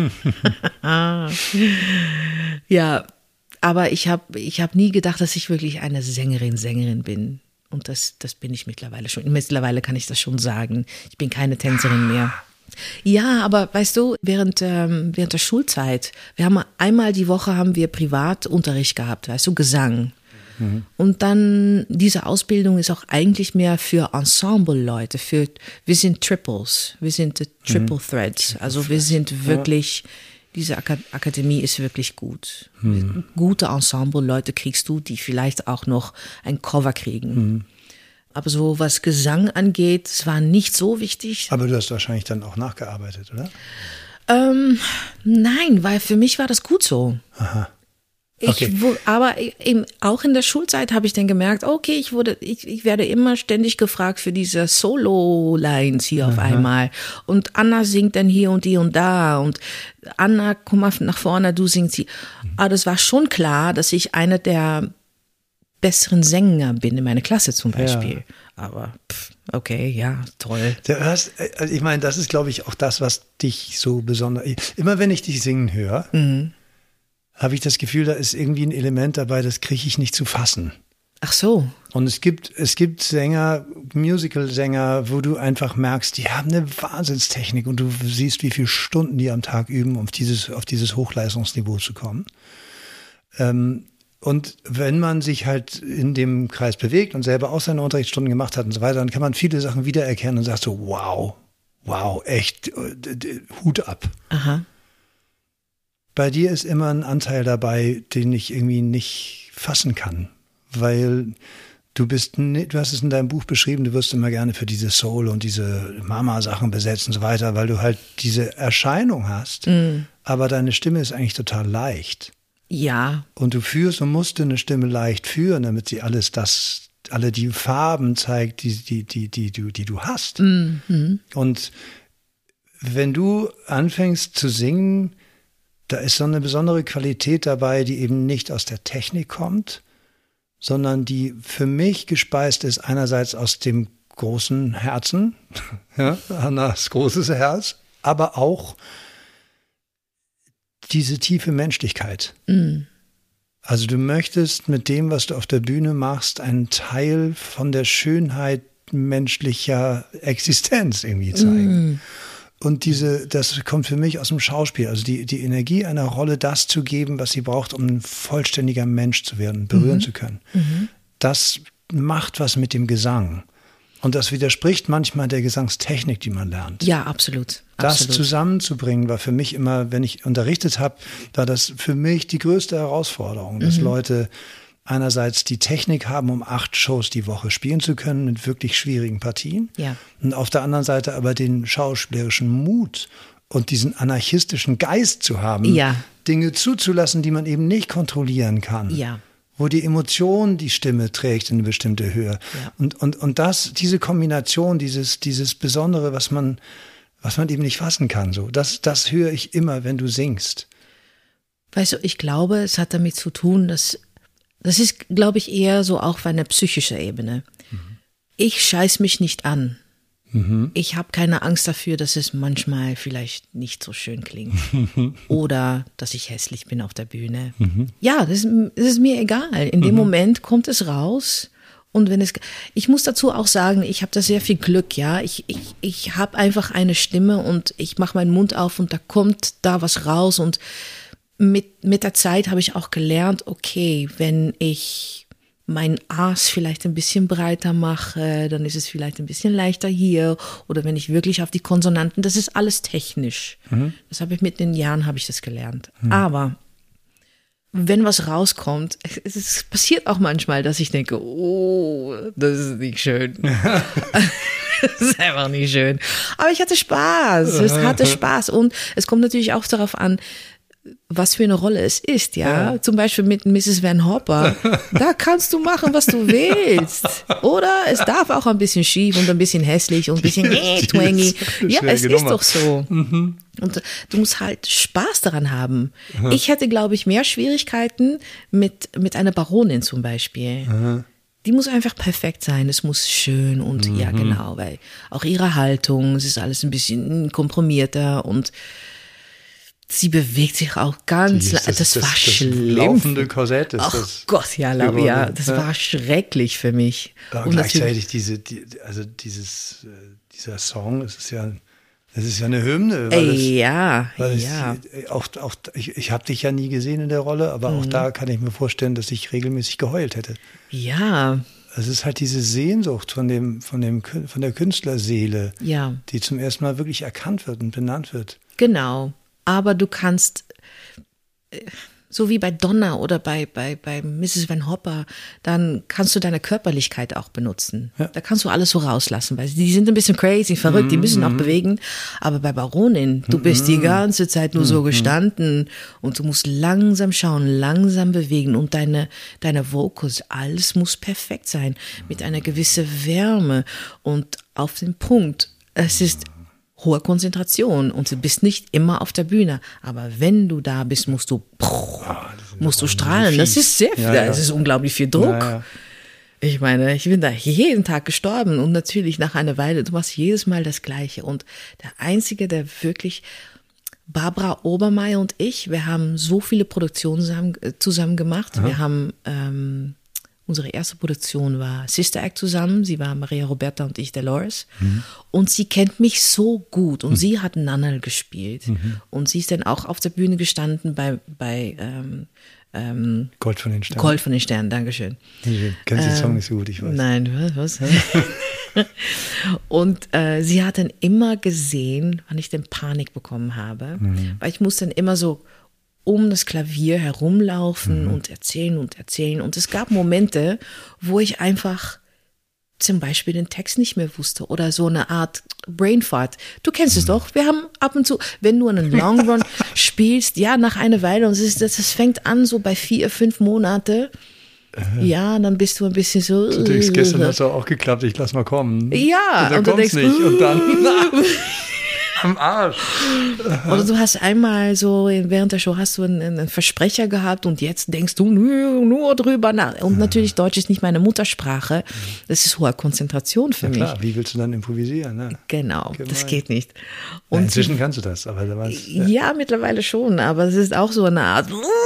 Ja, aber ich habe ich hab nie gedacht, dass ich wirklich eine Sängerin, Sängerin bin. Und das, das bin ich mittlerweile schon. Mittlerweile kann ich das schon sagen. Ich bin keine Tänzerin mehr. Ja, aber weißt du, während, ähm, während der Schulzeit, wir haben einmal die Woche haben wir Privatunterricht gehabt, weißt du, Gesang. Mhm. Und dann, diese Ausbildung ist auch eigentlich mehr für Ensemble-Leute, für, wir sind Triples, wir sind the Triple mhm. Threads, also wir sind wirklich, diese Ak- Akademie ist wirklich gut. Mhm. Gute Ensemble-Leute kriegst du, die vielleicht auch noch ein Cover kriegen. Mhm. Aber so was Gesang angeht, es war nicht so wichtig. Aber du hast wahrscheinlich dann auch nachgearbeitet, oder? Ähm, nein, weil für mich war das gut so. Aha. Okay. Ich, aber eben auch in der Schulzeit habe ich dann gemerkt, okay, ich wurde, ich, ich werde immer ständig gefragt für diese Solo-Lines hier Aha. auf einmal. Und Anna singt dann hier und hier und da. Und Anna, komm mal nach vorne, du singst hier. Aber das war schon klar, dass ich eine der besseren Sänger bin in meiner Klasse zum Beispiel. Ja. Aber pff, okay, ja, toll. Du hast, ich meine, das ist, glaube ich, auch das, was dich so besonders... Immer wenn ich dich singen höre, mhm. habe ich das Gefühl, da ist irgendwie ein Element dabei, das kriege ich nicht zu fassen. Ach so. Und es gibt, es gibt Sänger, Musical-Sänger, wo du einfach merkst, die haben eine Wahnsinnstechnik und du siehst, wie viele Stunden die am Tag üben, um auf dieses, auf dieses Hochleistungsniveau zu kommen. Ähm, Und wenn man sich halt in dem Kreis bewegt und selber auch seine Unterrichtsstunden gemacht hat und so weiter, dann kann man viele Sachen wiedererkennen und sagt so, wow, wow, echt, Hut ab. Aha. Bei dir ist immer ein Anteil dabei, den ich irgendwie nicht fassen kann, weil du bist, du hast es in deinem Buch beschrieben, du wirst immer gerne für diese Soul und diese Mama-Sachen besetzt und so weiter, weil du halt diese Erscheinung hast, mm. aber deine Stimme ist eigentlich total leicht. Ja. Und du führst und musst eine Stimme leicht führen, damit sie alles das, alle die Farben zeigt, die, die, die, die, die, die du hast. Mhm. Und wenn du anfängst zu singen, da ist so eine besondere Qualität dabei, die eben nicht aus der Technik kommt, sondern die für mich gespeist ist einerseits aus dem großen Herzen, ja, Annas großes Herz, aber auch diese tiefe Menschlichkeit. Mm. Also du möchtest mit dem, was du auf der Bühne machst, einen Teil von der Schönheit menschlicher Existenz irgendwie zeigen. Mm. und diese, das kommt für mich aus dem Schauspiel, also die, die Energie einer Rolle, das zu geben, was sie braucht, um ein vollständiger Mensch zu werden, berühren mhm. zu können. Mhm. Das macht was mit dem Gesang. Und das widerspricht manchmal der Gesangstechnik, die man lernt. Ja, absolut. Das absolut. zusammenzubringen war für mich immer, wenn ich unterrichtet habe, war das für mich die größte Herausforderung, dass mhm. Leute einerseits die Technik haben, um acht Shows die Woche spielen zu können mit wirklich schwierigen Partien. Ja. Und auf der anderen Seite aber den schauspielerischen Mut und diesen anarchistischen Geist zu haben, ja. Dinge zuzulassen, die man eben nicht kontrollieren kann. Ja. Wo die Emotion die Stimme trägt in eine bestimmte Höhe. Ja. Und, und, und das, diese Kombination, dieses, dieses Besondere, was man, was man eben nicht fassen kann, so, das, das höre ich immer, wenn du singst. Weißt du, ich glaube, es hat damit zu tun, dass, das ist, glaube ich, eher so auch auf einer psychischen Ebene. Mhm. Ich scheiß mich nicht an. Mhm. Ich habe keine Angst dafür, dass es manchmal vielleicht nicht so schön klingt. Oder dass ich hässlich bin auf der Bühne. Mhm. Ja, das, das ist mir egal. In dem mhm. Moment kommt es raus. Und wenn es, ich muss dazu auch sagen, ich habe da sehr viel Glück, ja. Ich, ich, ich habe einfach eine Stimme und ich mache meinen Mund auf und da kommt da was raus. Und mit, mit der Zeit habe ich auch gelernt, okay, wenn ich mein A's vielleicht ein bisschen breiter mache, dann ist es vielleicht ein bisschen leichter hier. Oder wenn ich wirklich auf die Konsonanten, das ist alles technisch. Mhm. Das habe ich mit den Jahren, habe ich das gelernt. Mhm. Aber wenn was rauskommt, es, es passiert auch manchmal, dass ich denke, oh, das ist nicht schön. Das ist einfach nicht schön. Aber ich hatte Spaß. Es hatte Spaß. Und es kommt natürlich auch darauf an, was für eine Rolle es ist, ja. ja. Zum Beispiel mit Misses Van Hopper. Da kannst du machen, was du willst. Oder es darf auch ein bisschen schief und ein bisschen hässlich und ein bisschen äh, twangy. Ja, es ist doch so. Mhm. Und du musst halt Spaß daran haben. Aha. Ich hätte, glaube ich, mehr Schwierigkeiten mit, mit einer Baronin zum Beispiel. Aha. Die muss einfach perfekt sein. Es muss schön und mhm. ja, genau, weil auch ihre Haltung, es ist alles ein bisschen komprimierter und sie bewegt sich auch ganz, das, das, das war das, schlimm. Das laufende Korsett ist Ach das. Gott, ja, la, ja, das ja. war schrecklich für mich. Aber und gleichzeitig diese, die, also dieses, dieser Song, es ist ja, das ist ja eine Hymne. Weil Ey, es, ja, weil ja. Es, auch, auch, ich ich habe dich ja nie gesehen in der Rolle, aber mhm. auch da kann ich mir vorstellen, dass ich regelmäßig geheult hätte. Ja. Es ist halt diese Sehnsucht von dem, von dem, von der Künstlerseele, ja. die zum ersten Mal wirklich erkannt wird und benannt wird. Genau. Aber du kannst, so wie bei Donna oder bei, bei, bei Misses Van Hopper, dann kannst du deine Körperlichkeit auch benutzen. Ja. Da kannst du alles so rauslassen, weil die sind ein bisschen crazy, verrückt, mm-hmm. die müssen auch bewegen. Aber bei Baronin, du bist mm-hmm. die ganze Zeit nur mm-hmm. so gestanden und du musst langsam schauen, langsam bewegen und deine, deine Vocals, alles muss perfekt sein, mit einer gewissen Wärme und auf den Punkt. Es ist hohe Konzentration und du bist nicht immer auf der Bühne. Aber wenn du da bist, musst du, oh, musst du strahlen. Das ist sehr viel, ja, ja. das ist unglaublich viel Druck. Ja, ja. Ich meine, ich bin da jeden Tag gestorben und natürlich nach einer Weile, du machst jedes Mal das Gleiche. Und der Einzige, der wirklich, Barbara Obermeier und ich, wir haben so viele Produktionen zusammen, zusammen gemacht. Aha. Wir haben, ähm, unsere erste Produktion war Sister Act zusammen. Sie war Maria Roberta und ich Dolores. Mhm. Und sie kennt mich so gut. Und mhm. sie hat Nannel gespielt. Mhm. Und sie ist dann auch auf der Bühne gestanden bei, bei ähm, ähm, Gold von den Sternen. Gold von den Sternen, Dankeschön. Ich kenne den Song ähm, nicht so gut, ich weiß. Nein, was? was? Und äh, sie hat dann immer gesehen, wann ich denn Panik bekommen habe. Mhm. Weil ich muss dann immer so um das Klavier herumlaufen mhm. und erzählen und erzählen. Und es gab Momente, wo ich einfach zum Beispiel den Text nicht mehr wusste oder so eine Art Brainfart. Du kennst mhm. es doch. Wir haben ab und zu, wenn du einen Long Run spielst, ja, nach einer Weile, und es, ist, das, das fängt an so bei vier, fünf Monate, äh. ja, dann bist du ein bisschen so. Du denkst, gestern hat es auch geklappt, ich lass mal kommen. Ja. Und dann und kommt's denkst, nicht. Und dann... Am Arsch. Oder du hast einmal so, während der Show hast du einen, einen Versprecher gehabt und jetzt denkst du nur, nur drüber nach. Und natürlich, Deutsch ist nicht meine Muttersprache. Das ist hohe Konzentration für ja, mich. Klar, wie willst du dann improvisieren? Ne? Genau, Gemein. Das geht nicht. Und ja, inzwischen kannst du das, aber damals, ja. ja, mittlerweile schon, aber es ist auch so eine Art.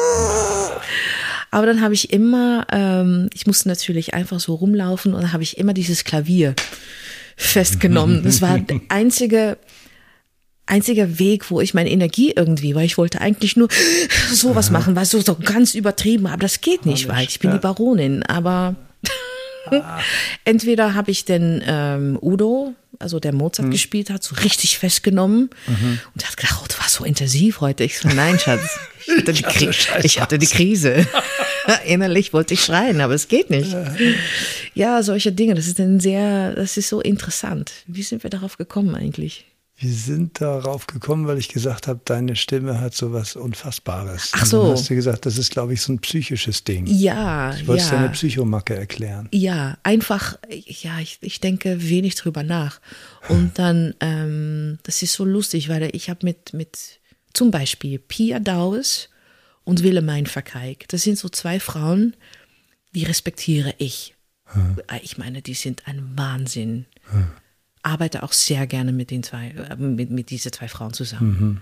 Aber dann habe ich immer, ähm, ich musste natürlich einfach so rumlaufen und dann habe ich immer dieses Klavier festgenommen. Das war der einzige einziger Weg, wo ich meine Energie irgendwie, weil ich wollte eigentlich nur sowas Aha. machen, was so, so ganz übertrieben, aber das geht nicht, weil ich bin ja. die Baronin, aber ah. entweder habe ich den ähm, Udo, also der Mozart hm. gespielt hat, so richtig festgenommen mhm. und hat gedacht, oh, du warst so intensiv heute. Ich so, nein, Schatz, ich hatte die, Kri- ich hatte die Krise. Innerlich wollte ich schreien, aber es geht nicht. Ja. ja, solche Dinge, das ist ein sehr, das ist so interessant. Wie sind wir darauf gekommen eigentlich? Wir sind darauf gekommen, weil ich gesagt habe, deine Stimme hat so was Unfassbares. Ach so. Und dann hast du gesagt, das ist, glaube ich, so ein psychisches Ding. Ja, ich wollte ja. deine Psychomacke erklären. Ja, einfach, ja, ich, ich denke wenig drüber nach. Und dann, ähm, das ist so lustig, weil ich habe mit, mit zum Beispiel Pia Douwes und Willemijn Verkijk, das sind so zwei Frauen, die respektiere ich. Hm. Ich meine, die sind ein Wahnsinn. Hm. Arbeite auch sehr gerne mit den zwei, mit, mit diese zwei Frauen zusammen. Mhm.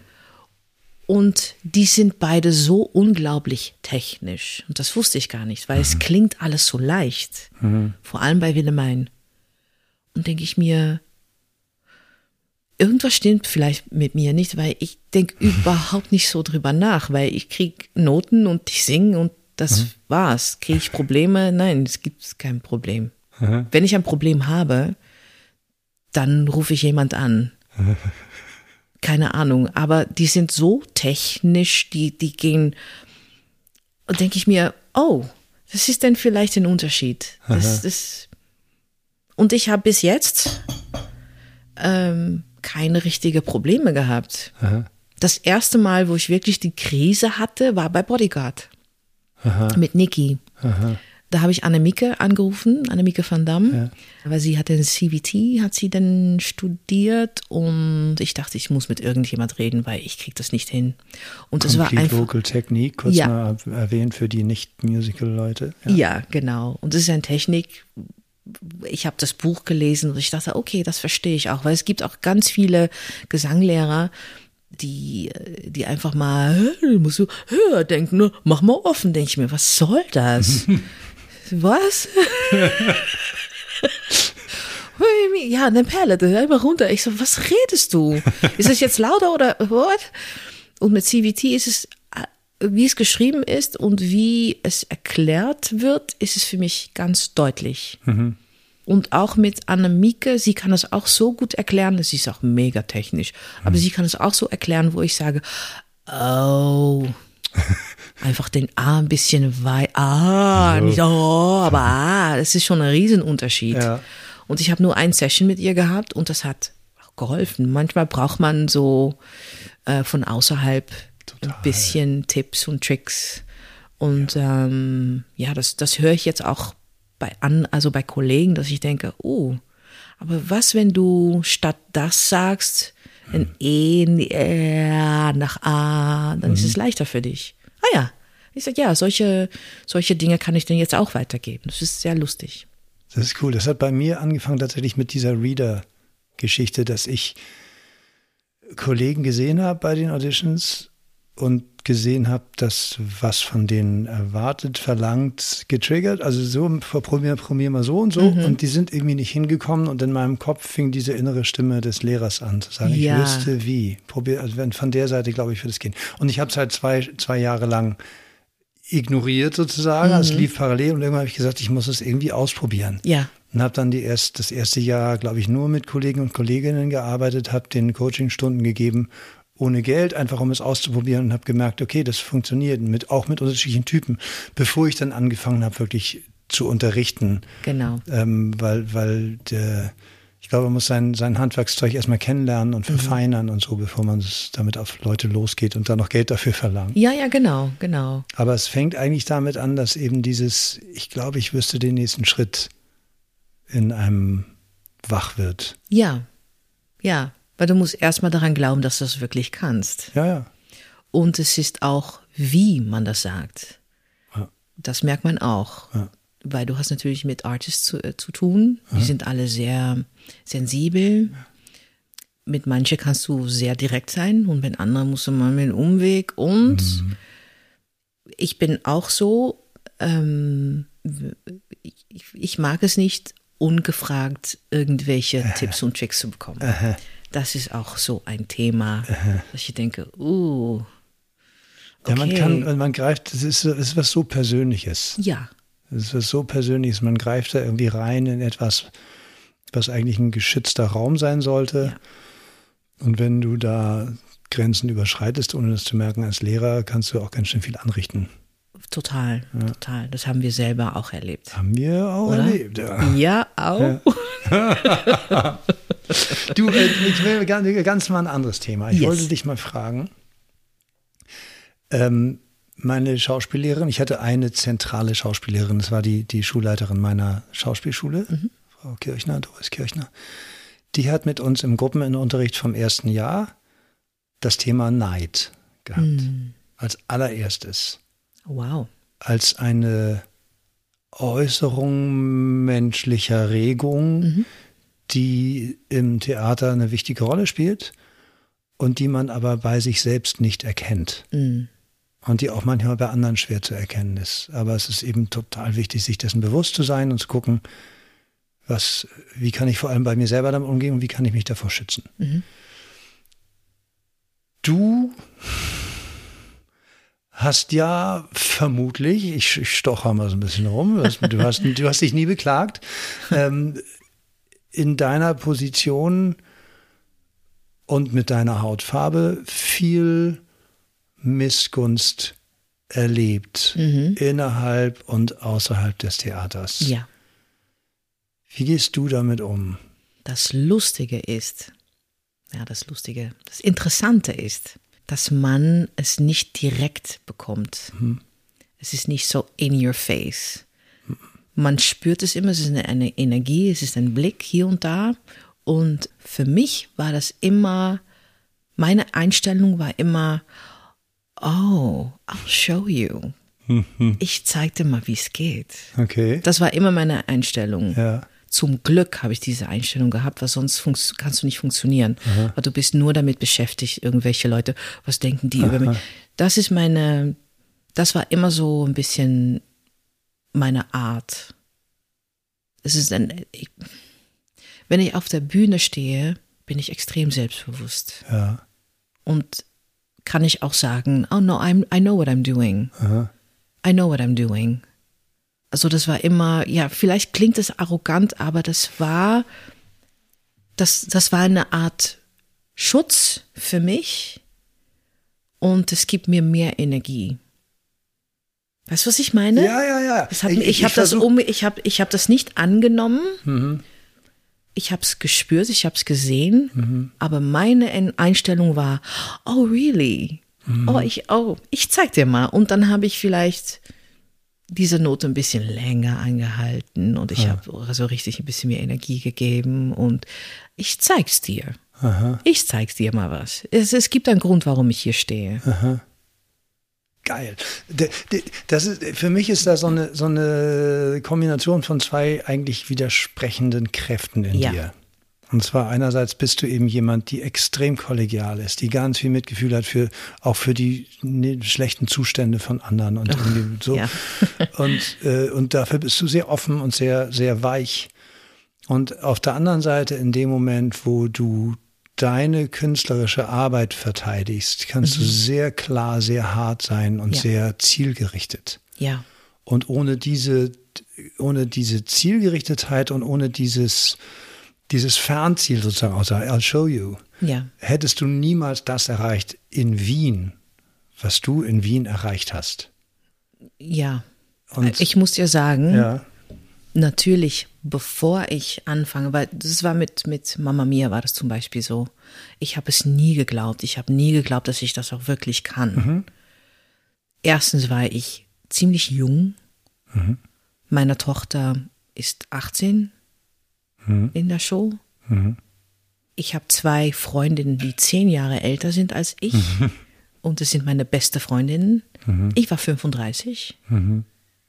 Und die sind beide so unglaublich technisch. Und das wusste ich gar nicht, weil mhm. es klingt alles so leicht. Mhm. Vor allem bei Willemijn. Und denke ich mir, irgendwas stimmt vielleicht mit mir nicht, weil ich denke überhaupt nicht so drüber nach, weil ich kriege Noten und ich singe und das mhm. war's. Kriege ich Probleme? Nein, es gibt kein Problem. Mhm. Wenn ich ein Problem habe, dann rufe ich jemand an. Keine Ahnung, aber die sind so technisch, die, die gehen, und denke ich mir, oh, das ist denn vielleicht ein Unterschied. Das, das, und ich habe bis jetzt ähm, keine richtigen Probleme gehabt. Aha. Das erste Mal, wo ich wirklich die Krise hatte, war bei Bodyguard. Aha. Mit Niki. Aha. Da habe ich Annemieke angerufen, Annemieke van Dam, ja. weil sie hat den C V T, hat sie dann studiert und ich dachte, ich muss mit irgendjemand reden, weil ich kriege das nicht hin. Und das war einfach Vocal Technique, kurz ja. mal erwähnt für die Nicht-Musical-Leute. Ja. ja, genau. Und das ist eine Technik. Ich habe das Buch gelesen und ich dachte, okay, das verstehe ich auch, weil es gibt auch ganz viele Gesanglehrer, die, die einfach mal, musst du höher denken, ne? Mach mal offen, denke ich mir, was soll das? Was? Ja, eine Perle, einfach runter. Ich so, was redest du? Ist es jetzt lauter oder what? Und mit C V T ist es, wie es geschrieben ist und wie es erklärt wird, ist es für mich ganz deutlich. Mhm. Und auch mit Annemieke, sie kann es auch so gut erklären, sie ist auch mega technisch, aber mhm. sie kann es auch so erklären, wo ich sage, oh, einfach den A ein bisschen weit, ah, so. Nicht oh, aber ah, das ist schon ein Riesenunterschied. Ja. Und ich habe nur eine Session mit ihr gehabt und das hat auch geholfen. Manchmal braucht man so äh, von außerhalb Total. Ein bisschen Tipps und Tricks. Und ja, ähm, ja das, das höre ich jetzt auch bei an, also bei Kollegen, dass ich denke, oh, aber was, wenn du statt das sagst, ein E äh, nach A, dann mhm. ist es leichter für dich. Ah ja, ich sage, ja, solche, solche Dinge kann ich dann jetzt auch weitergeben. Das ist sehr lustig. Das ist cool. Das hat bei mir angefangen tatsächlich mit dieser Reader-Geschichte, dass ich Kollegen gesehen habe bei den Auditions und gesehen habe, dass was von denen erwartet, verlangt, getriggert. Also so, probier, probier mal so und so. Mhm. Und die sind irgendwie nicht hingekommen. Und in meinem Kopf fing diese innere Stimme des Lehrers an zu sagen, ja. ich wüsste wie. Probier, also von der Seite, glaube ich, wird es gehen. Und ich habe es halt zwei, zwei Jahre lang ignoriert sozusagen. Mhm. Also es lief parallel. Und irgendwann habe ich gesagt, ich muss es irgendwie ausprobieren. Ja. Und habe dann die erst, das erste Jahr, glaube ich, nur mit Kollegen und Kolleginnen gearbeitet, habe den Coachingstunden gegeben, ohne Geld, einfach um es auszuprobieren und habe gemerkt, okay, das funktioniert, mit, auch mit unterschiedlichen Typen, bevor ich dann angefangen habe, wirklich zu unterrichten. Genau. Ähm, weil, weil der, ich glaube, man muss sein, sein Handwerkszeug erstmal kennenlernen und verfeinern mhm. und so, bevor man es damit auf Leute losgeht und dann noch Geld dafür verlangt. Ja, ja, genau, genau. Aber es fängt eigentlich damit an, dass eben dieses, ich glaube, ich wüsste den nächsten Schritt in einem wach wird. Ja, ja. Weil du musst erstmal daran glauben, dass du das wirklich kannst. Ja, ja. Und es ist auch, wie man das sagt. Ja. Das merkt man auch. Ja. Weil du hast natürlich mit Artists zu, äh, zu tun. Die ja. sind alle sehr sensibel. Ja. Mit manchen kannst du sehr direkt sein und mit anderen musst du mal mit einem Umweg. Und mhm. ich bin auch so, ähm, ich, ich mag es nicht, ungefragt irgendwelche äh. Tipps und Tricks zu bekommen. Äh. das ist auch so ein Thema, dass ich denke, uh, okay. Ja, man kann, man greift, es ist, es ist was so Persönliches. Ja. Es ist was so Persönliches, man greift da irgendwie rein in etwas, was eigentlich ein geschützter Raum sein sollte. Ja. Und wenn du da Grenzen überschreitest, ohne das zu merken als Lehrer, kannst du auch ganz schön viel anrichten. Total, ja. total. Das haben wir selber auch erlebt. Haben wir auch Oder? erlebt, ja. Ja, auch. Ja. Du, ich will ganz, ganz mal ein anderes Thema. Ich yes. wollte dich mal fragen, ähm, meine Schauspiellehrerin, ich hatte eine zentrale Schauspiellehrerin, das war die, die Schulleiterin meiner Schauspielschule, mhm. Frau Kirchner, Doris Kirchner. Die hat mit uns im Gruppenunterricht vom ersten Jahr das Thema Neid gehabt. Mhm. Als allererstes. Wow. Als eine Äußerung menschlicher Regung, mhm. die im Theater eine wichtige Rolle spielt und die man aber bei sich selbst nicht erkennt. Mhm. Und die auch manchmal bei anderen schwer zu erkennen ist. Aber es ist eben total wichtig, sich dessen bewusst zu sein und zu gucken, was, wie kann ich vor allem bei mir selber damit umgehen und wie kann ich mich davor schützen. Mhm. Du hast ja vermutlich, ich, ich stocher mal so ein bisschen rum, du hast, du hast, du hast dich nie beklagt, ähm, in deiner Position und mit deiner Hautfarbe viel Missgunst erlebt, mhm. innerhalb und außerhalb des Theaters. Ja. Wie gehst du damit um? Das Lustige ist, ja, das Lustige, das Interessante ist, dass man es nicht direkt bekommt. Mhm. Es ist nicht so in your face. Mhm. Man spürt es immer, es ist eine, eine Energie, es ist ein Blick hier und da. Und für mich war das immer, meine Einstellung war immer, oh, I'll show you. Mhm. Ich zeig dir mal, wie es geht. Okay. Das war immer meine Einstellung. Ja. Zum Glück habe ich diese Einstellung gehabt, weil sonst funks- kannst du nicht funktionieren. Aha. Weil du bist nur damit beschäftigt, irgendwelche Leute, was denken die Aha. über mich. Das ist meine, das war immer so ein bisschen meine Art. Es ist ein, ich, wenn ich auf der Bühne stehe, bin ich extrem selbstbewusst. Ja. Und kann ich auch sagen, oh no, I'm, I know what I'm doing. Aha. I know what I'm doing. Also das war immer, ja, vielleicht klingt es arrogant, aber das war, das, das war eine Art Schutz für mich und es gibt mir mehr Energie. Weißt du, was ich meine? Ja, ja, ja. Das hat, ich ich, ich habe das, um, ich hab, ich hab das nicht angenommen. Mhm. Ich habe es gespürt, ich habe es gesehen, mhm. aber meine Einstellung war, oh really? Mhm. Oh, ich, oh, ich zeig dir mal. Und dann habe ich vielleicht diese Note ein bisschen länger angehalten und ich ja. habe so richtig ein bisschen mehr Energie gegeben und ich zeig's dir. Aha. Ich zeig's dir mal was. Es, es gibt einen Grund, warum ich hier stehe. Aha. Geil. Das ist, für mich ist da so eine, so eine Kombination von zwei eigentlich widersprechenden Kräften in ja. dir. Und zwar einerseits bist du eben jemand, die extrem kollegial ist, die ganz viel Mitgefühl hat für auch für die schlechten Zustände von anderen und irgendwie so. Ja. und, äh, und dafür bist du sehr offen und sehr, sehr weich. Und auf der anderen Seite, in dem Moment, wo du deine künstlerische Arbeit verteidigst, kannst mhm. du sehr klar, sehr hart sein und ja. sehr zielgerichtet. Ja. Und ohne diese, ohne diese Zielgerichtetheit und ohne dieses Dieses Fernziel sozusagen, außer I'll show you, ja. hättest du niemals das erreicht in Wien, was du in Wien erreicht hast. Ja, und ich muss dir sagen, ja. natürlich, bevor ich anfange, weil das war mit, mit Mamma Mia war das zum Beispiel so, ich habe es nie geglaubt, ich habe nie geglaubt, dass ich das auch wirklich kann. Mhm. Erstens war ich ziemlich jung, mhm. meine Tochter ist achtzehn, in der Show. Mhm. Ich habe zwei Freundinnen, die zehn Jahre älter sind als ich. Mhm. Und das sind meine beste Freundinnen. Mhm. Ich war fünfunddreißig. Mhm.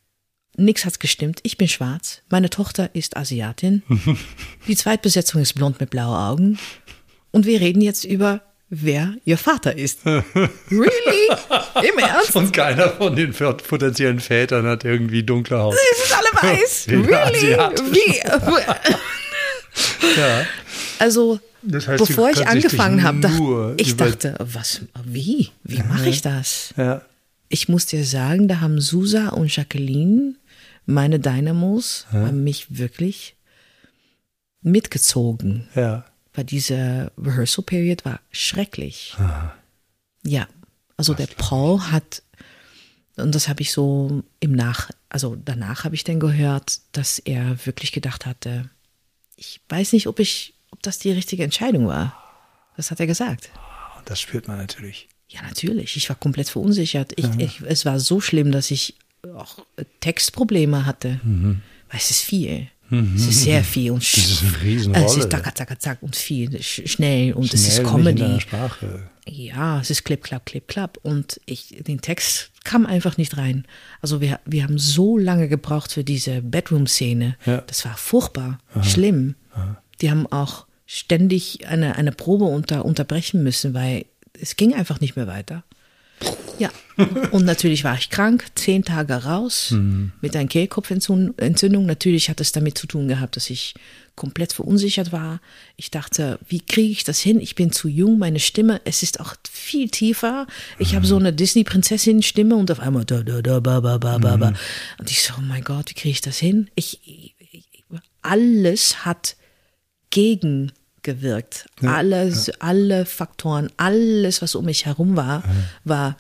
Nix hat gestimmt. Ich bin schwarz. Meine Tochter ist Asiatin. Mhm. Die Zweitbesetzung ist blond mit blauen Augen. Und wir reden jetzt über, wer ihr Vater ist. Really? Im Ernst? Und keiner von den potenziellen Vätern hat irgendwie dunkle Haut. Sie sind alle weiß. Really? Wie? Ja. Also, Das heißt, bevor ich angefangen habe, dachte, ich dachte, was, wie, wie mache ich das? Ja. Ich muss dir sagen, da haben Susa und Jacqueline, meine Dynamos, ja. haben mich wirklich mitgezogen. Ja. Weil diese Rehearsal Period war schrecklich. Aha. Ja, also was der Paul hat, und das habe ich so im Nach, also danach habe ich dann gehört, dass er wirklich gedacht hatte, ich weiß nicht, ob ich, ob das die richtige Entscheidung war. Das hat er gesagt. Das spürt man natürlich. Ja, natürlich. Ich war komplett verunsichert. Ich, ja. ich, es war so schlimm, dass ich auch Textprobleme hatte. Mhm. Weil es ist viel. Mhm. Es ist sehr viel. Und das ist eine Riesenrolle. Es ist zack, zack, zack und viel. Schnell. Und Schnell, es ist Comedy. In Sprache. Ja, es ist klipp, klapp, klipp, klapp. Und ich, den Text kam einfach nicht rein. Also wir, wir haben so lange gebraucht für diese Bedroom-Szene. Ja. Das war furchtbar, Aha. schlimm. Aha. Die haben auch ständig eine, eine Probe unter, unterbrechen müssen, weil es ging einfach nicht mehr weiter. Ja, und natürlich war ich krank, zehn Tage raus mhm. mit einer Kehlkopfentzündung. Natürlich hat es damit zu tun gehabt, dass ich komplett verunsichert war. Ich dachte, wie kriege ich das hin? Ich bin zu jung, meine Stimme, es ist auch viel tiefer. Ich mhm. habe so eine Disney-Prinzessin-Stimme und auf einmal da, da, da, ba, ba, ba, ba, ba. Und ich so, oh mein Gott, wie kriege ich das hin? Ich, ich, alles hat gegen gewirkt. Ja, alles, ja. alle Faktoren, alles, was um mich herum war, war,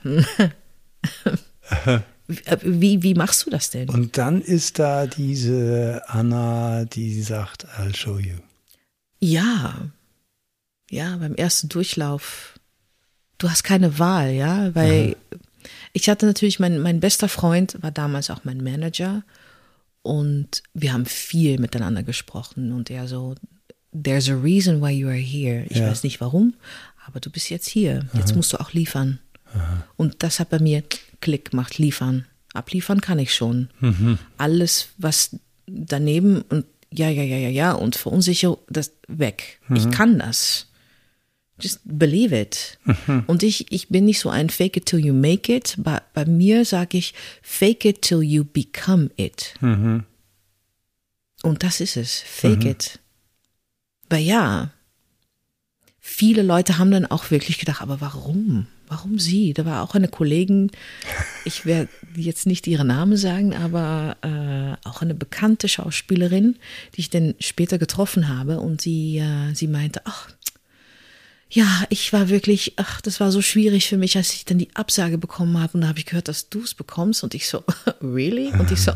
wie, wie machst du das denn? Und dann ist da diese Anna, die sagt, I'll show you. Ja, ja, beim ersten Durchlauf, du hast keine Wahl, ja, weil Aha. ich hatte natürlich, mein, mein bester Freund war damals auch mein Manager und wir haben viel miteinander gesprochen und er so, there's a reason why you are here. Ich ja. weiß nicht warum, aber du bist jetzt hier. Jetzt Aha. musst du auch liefern. Aha. Und das hat bei mir Klick gemacht, liefern. Abliefern kann ich schon. Mhm. Alles, was daneben und ja, ja, ja, ja, ja und verunsichert, das weg. Mhm. Ich kann das. Just believe it. Mhm. Und ich, ich bin nicht so ein Fake it till you make it. Bei, bei mir sage ich Fake it till you become it. Mhm. Und das ist es. Fake Mhm. it. Aber ja, viele Leute haben dann auch wirklich gedacht, aber warum? Warum sie? Da war auch eine Kollegin, ich werde jetzt nicht ihren Namen sagen, aber äh, auch eine bekannte Schauspielerin, die ich dann später getroffen habe und sie, äh, sie meinte, ach, ja, ich war wirklich, ach, das war so schwierig für mich, als ich dann die Absage bekommen habe und da habe ich gehört, dass du es bekommst und ich so, really? Und ich so,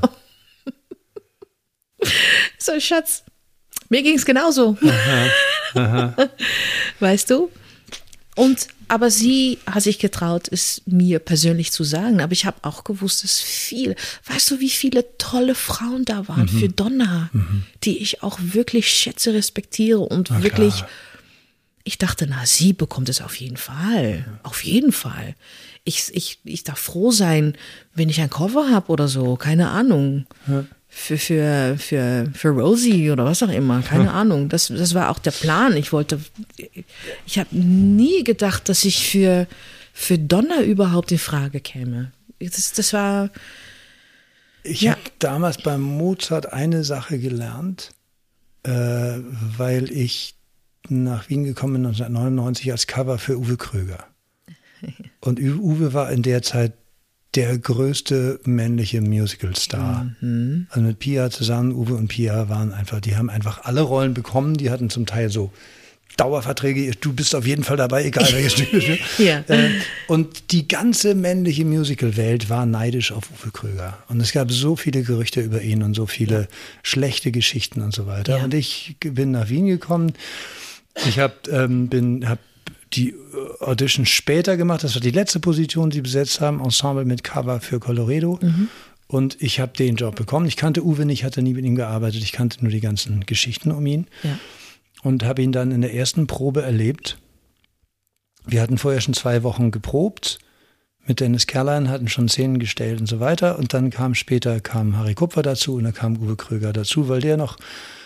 so Schatz, mir ging es genauso. Aha, aha. Weißt du? Und, aber sie hat sich getraut, es mir persönlich zu sagen. Aber ich habe auch gewusst, dass viel, weißt du, wie viele tolle Frauen da waren mhm. für Donna, mhm. die ich auch wirklich schätze, respektiere und Na wirklich, klar. Ich dachte, na, sie bekommt es auf jeden Fall. Ja. Auf jeden Fall. Ich, ich, ich darf froh sein, wenn ich ein Cover habe oder so, keine Ahnung. Ja. Für, für, für, für Rosie oder was auch immer, keine Ja. Ahnung. Das, das war auch der Plan. Ich wollte, ich habe nie gedacht, dass ich für, für Donna überhaupt in Frage käme. Das, das war. Ich ja. habe damals beim Mozart eine Sache gelernt, äh, weil ich nach Wien gekommen bin neunzehnhundertneunundneunzig als Cover für Uwe Kröger. Und Uwe war in der Zeit der größte männliche Musical-Star. Mhm. Also mit Pia zusammen, Uwe und Pia waren einfach, die haben einfach alle Rollen bekommen, die hatten zum Teil so Dauerverträge, du bist auf jeden Fall dabei, egal welches Stück. Ja. Und die ganze männliche Musical-Welt war neidisch auf Uwe Kröger. Und es gab so viele Gerüchte über ihn und so viele ja. schlechte Geschichten und so weiter. Ja. Und ich bin nach Wien gekommen. Ich habe ähm, bin hab die Audition später gemacht. Das war die letzte Position, die sie besetzt haben. Ensemble mit Cover für Colloredo. Mhm. Und ich habe den Job bekommen. Ich kannte Uwe nicht, hatte nie mit ihm gearbeitet. Ich kannte nur die ganzen Geschichten um ihn. Ja. Und habe ihn dann in der ersten Probe erlebt. Wir hatten vorher schon zwei Wochen geprobt. Mit Dennis Kerlein hatten schon Szenen gestellt und so weiter. Und dann kam später kam Harry Kupfer dazu und dann kam Uwe Kröger dazu, weil der noch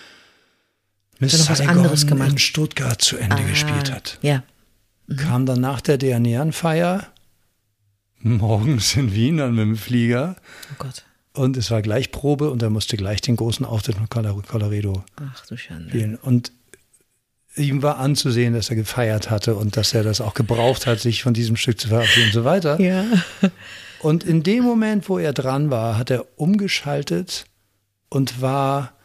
Miss was anderes gemacht in Stuttgart zu Ende ah, gespielt hat. Ja. Mhm. Kam dann nach der D N R-Feier morgens in Wien dann mit dem Flieger. Oh Gott. Und es war gleich Probe und er musste gleich den großen Auftritt von Colloredo Ach du Schande. spielen. Und ihm war anzusehen, dass er gefeiert hatte und dass er das auch gebraucht hat, sich von diesem Stück zu verabschieden und so weiter. Ja. Und in dem Moment, wo er dran war, hat er umgeschaltet und war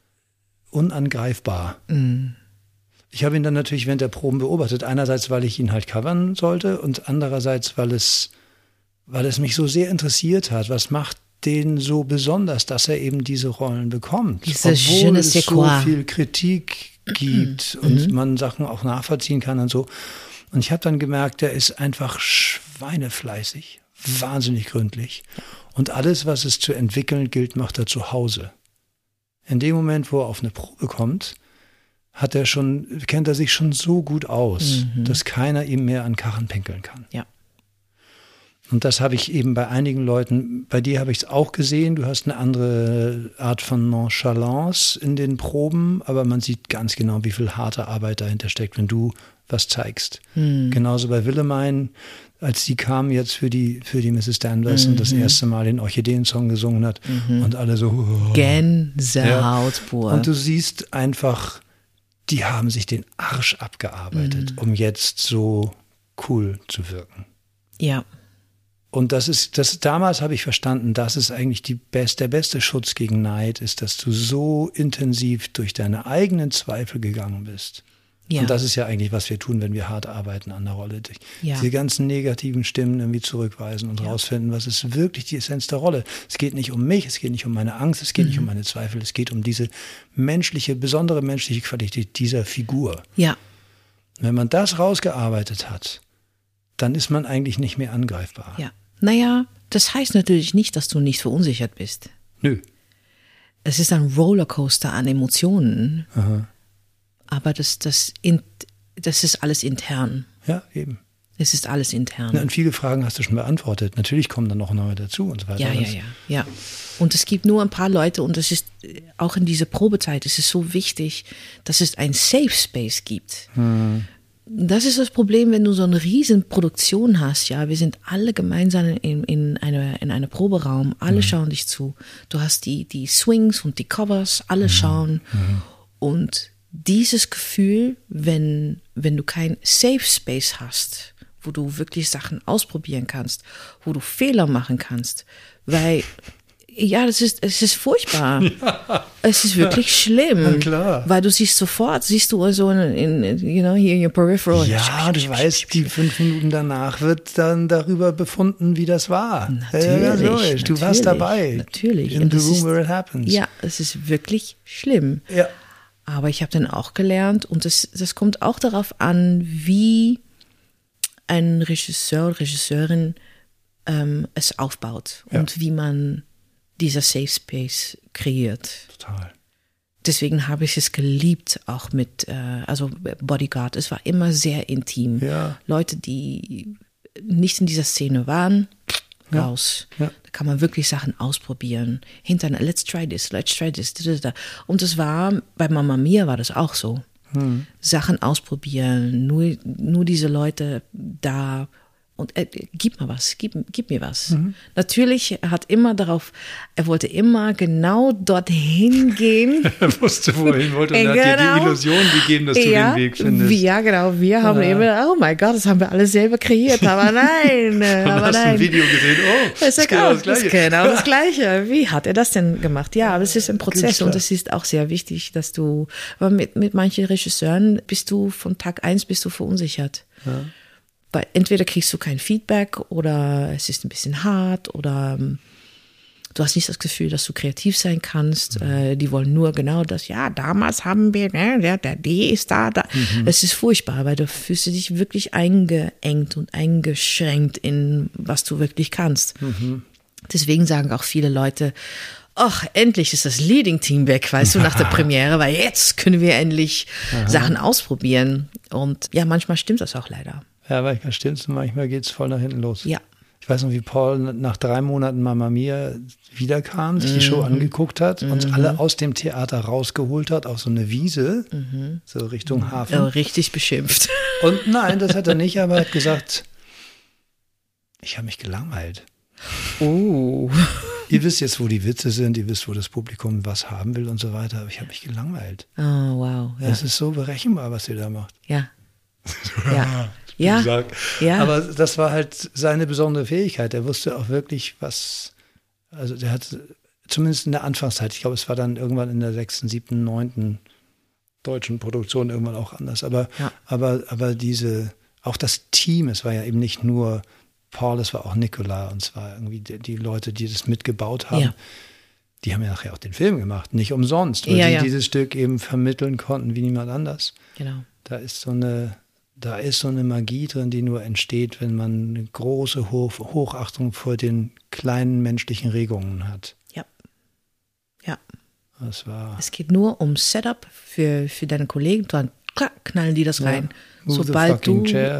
unangreifbar. Mhm. Ich habe ihn dann natürlich während der Proben beobachtet. Einerseits, weil ich ihn halt covern sollte und andererseits, weil es, weil es mich so sehr interessiert hat. Was macht den so besonders, dass er eben diese Rollen bekommt? Diese Obwohl es so viel Kritik gibt mhm. und man Sachen auch nachvollziehen kann und so. Und ich habe dann gemerkt, der ist einfach schweinefleißig, wahnsinnig gründlich. Und alles, was es zu entwickeln gilt, macht er zu Hause. In dem Moment, wo er auf eine Probe kommt, hat er schon, kennt er sich schon so gut aus, mhm. dass keiner ihm mehr an Karren pinkeln kann. Ja. Und das habe ich eben bei einigen Leuten, bei dir habe ich es auch gesehen, du hast eine andere Art von Nonchalance in den Proben, aber man sieht ganz genau, wie viel harte Arbeit dahinter steckt, wenn du was zeigst. Mhm. Genauso bei Willemijn, als sie kam jetzt für die, für die Misses Danvers mhm. und das erste Mal den Orchideen-Song gesungen hat mhm. und alle so oh. Gänsehaut pur. Und du siehst einfach, die haben sich den Arsch abgearbeitet, mhm. um jetzt so cool zu wirken. Ja. Und das ist, das damals habe ich verstanden, das ist eigentlich die best, der beste Schutz gegen Neid, ist, dass du so intensiv durch deine eigenen Zweifel gegangen bist. Ja. Und das ist ja eigentlich, was wir tun, wenn wir hart arbeiten an der Rolle. Ja. Diese ganzen negativen Stimmen irgendwie zurückweisen und ja. rausfinden, was ist wirklich die Essenz der Rolle. Es geht nicht um mich, es geht nicht um meine Angst, es geht mhm. nicht um meine Zweifel, es geht um diese menschliche, besondere menschliche Qualität dieser Figur. Ja. Und wenn man das rausgearbeitet hat, dann ist man eigentlich nicht mehr angreifbar. Ja. Naja, das heißt natürlich nicht, dass du nicht verunsichert bist. Nö. Es ist ein Rollercoaster an Emotionen. Aha. Aber das, das, in, das ist alles intern. Ja, eben. Es ist alles intern. Na, und viele Fragen hast du schon beantwortet. Natürlich kommen dann noch neue dazu und so weiter. Ja, ja, ja, ja. Und es gibt nur ein paar Leute und es ist auch in dieser Probezeit, es ist so wichtig, dass es ein Safe Space gibt. Hm. Das ist das Problem, wenn du so eine riesen Produktion hast. Ja, wir sind alle gemeinsam in, in, eine, in einem Proberaum. Alle mhm. schauen dich zu. Du hast die, die Swings und die Covers. Alle mhm. schauen. Mhm. Und dieses Gefühl, wenn, wenn du kein Safe Space hast, wo du wirklich Sachen ausprobieren kannst, wo du Fehler machen kannst, weil ja, das ist, es ist furchtbar. Ja. Es ist wirklich schlimm. Na klar. Weil du siehst sofort, siehst du so in, in you know, hier in your peripheral. Ja, du weißt, die fünf Minuten danach wird dann darüber befunden, wie das war. Natürlich. Ja, so ist. Du natürlich, warst dabei. Natürlich. In the room where it happens. Ja, es ist wirklich schlimm. Ja. Aber ich habe dann auch gelernt und das, das kommt auch darauf an, wie ein Regisseur oder Regisseurin ähm, es aufbaut ja. und wie man dieser Safe Space kreiert. Total. Deswegen habe ich es geliebt, auch mit, äh, also Bodyguard. Es war immer sehr intim. Ja. Leute, die nicht in dieser Szene waren, raus. Ja. Ja. Da kann man wirklich Sachen ausprobieren. Hinterher, let's try this, let's try this. Und das war, bei Mamma Mia war das auch so. Hm. Sachen ausprobieren, nur, nur diese Leute da. Und äh, gib mir was, gib, gib mir was. Mhm. Natürlich, er hat immer darauf, er wollte immer genau dorthin gehen. Er wusste, wo er hin wollte und genau. hat dir die Illusion gegeben, dass ja, du den Weg findest. Ja, genau. Wir haben ja. immer, oh mein Gott, das haben wir alles selber kreiert, aber nein. aber hast nein. ein Video gesehen, oh, das ist genau das Gleiche. Das ist genau das Gleiche. Wie hat er das denn gemacht? Ja, aber es ist ein Prozess und es ist auch sehr wichtig, dass du, aber mit, mit manchen Regisseuren bist du von Tag eins bist du verunsichert. Ja. Weil entweder kriegst du kein Feedback oder es ist ein bisschen hart oder du hast nicht das Gefühl, dass du kreativ sein kannst. Mhm. Äh, die wollen nur genau das, ja, damals haben wir, ne, der, der D ist da, da. Mhm. Es ist furchtbar, weil du fühlst dich wirklich eingeengt und eingeschränkt in, was du wirklich kannst. Mhm. Deswegen sagen auch viele Leute, ach, endlich ist das Leading-Team weg, weißt du, nach der Premiere, weil jetzt können wir endlich Aha. Sachen ausprobieren. Und ja, manchmal stimmt das auch leider. Ja, manchmal stimmt's und manchmal geht's voll nach hinten los. Ja. Ich weiß noch, wie Paul nach drei Monaten Mamma Mia wiederkam, sich mhm. die Show angeguckt hat, mhm. uns alle aus dem Theater rausgeholt hat, auf so eine Wiese, mhm. so Richtung Hafen. Oh, richtig beschimpft. Und nein, das hat er nicht, aber er hat gesagt, ich habe mich gelangweilt. Oh. ihr wisst jetzt, wo die Witze sind, ihr wisst, wo das Publikum was haben will und so weiter. Aber ich habe mich gelangweilt. Oh, wow. Ja. Das ist so berechenbar, was ihr da macht. Ja. Ja. Ja. Sag. Ja. Aber das war halt seine besondere Fähigkeit. Er wusste auch wirklich, was, also der hat zumindest in der Anfangszeit, ich glaube, es war dann irgendwann in der sechsten, siebten, neunten deutschen Produktion irgendwann auch anders. Aber, ja. aber, aber diese, auch das Team, es war ja eben nicht nur Paul, es war auch Nicola und zwar irgendwie die, die Leute, die das mitgebaut haben. Ja. Die haben ja nachher auch den Film gemacht, nicht umsonst, weil ja, die ja. dieses Stück eben vermitteln konnten wie niemand anders. Genau. Da ist so eine, da ist so eine Magie drin, die nur entsteht, wenn man eine große Hoch, Hochachtung vor den kleinen menschlichen Regungen hat. Ja. Ja. Das war. Es geht nur um Setup für, für deine Kollegen, dann klack, knallen die das ja. rein. Move Sobald du. Chair.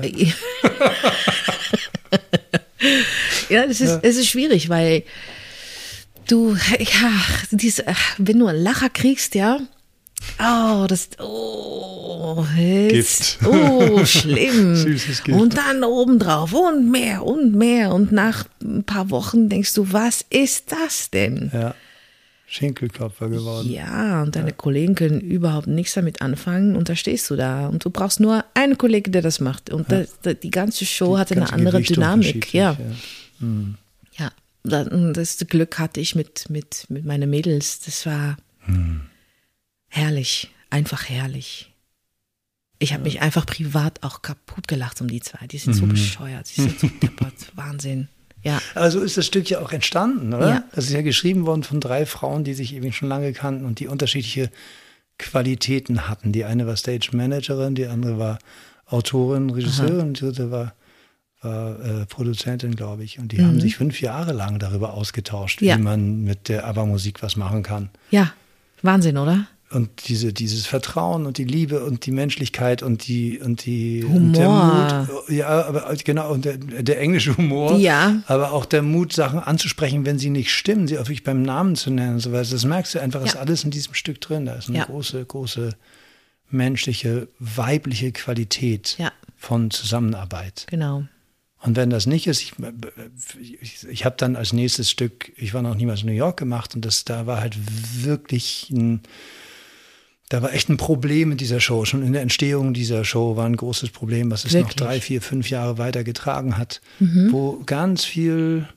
Ja, das ist, ja. es ist schwierig, weil du, ja, diese, wenn du einen Lacher kriegst, ja, oh, das, oh, Gift. oh, schlimm. Süßes Gift. Und dann obendrauf und mehr und mehr und nach ein paar Wochen denkst du, was ist das denn? Ja, Schinkelklopfer geworden. Ja, und deine ja. Kollegen können überhaupt nichts damit anfangen und da stehst du da und du braust nur einen Kollegen, der das macht und ja. das, die ganze Show die hatte ganze eine andere Gewichtung Dynamik. Ja, ja. Hm. ja. Das Glück hatte ich mit, mit, mit meinen Mädels, das war hm. herrlich, einfach herrlich. Ich habe ja. mich einfach privat auch kaputt gelacht um die zwei, die sind mhm. so bescheuert, die sind so deppert, Wahnsinn. Ja. Also ist das Stück ja auch entstanden, oder? Ja. Das ist ja geschrieben worden von drei Frauen, die sich eben schon lange kannten und die unterschiedliche Qualitäten hatten. Die eine war Stage Managerin, die andere war Autorin, Regisseurin, die dritte war, war äh, Produzentin, glaube ich. Und die mhm. haben sich fünf Jahre lang darüber ausgetauscht, ja. wie man mit der ABBA-Musik was machen kann. Ja, Wahnsinn, oder? Und diese, dieses Vertrauen und die Liebe und die Menschlichkeit und die und die Humor. Und der Mut, ja, aber genau, und der, der englische Humor, ja. aber auch der Mut, Sachen anzusprechen, wenn sie nicht stimmen, sie auch wirklich beim Namen zu nennen und so weiter. Das merkst du einfach, ja. ist alles in diesem Stück drin. Da ist eine ja. große, große menschliche, weibliche Qualität ja. von Zusammenarbeit. Genau. Und wenn das nicht ist, ich, ich, ich habe dann als nächstes Stück, ich war noch niemals in New York gemacht und das da war halt wirklich ein Da war echt ein Problem in dieser Show. Schon in der Entstehung dieser Show war ein großes Problem, was es Wirklich? noch drei, vier, fünf Jahre weiter getragen hat, mhm. wo ganz viel,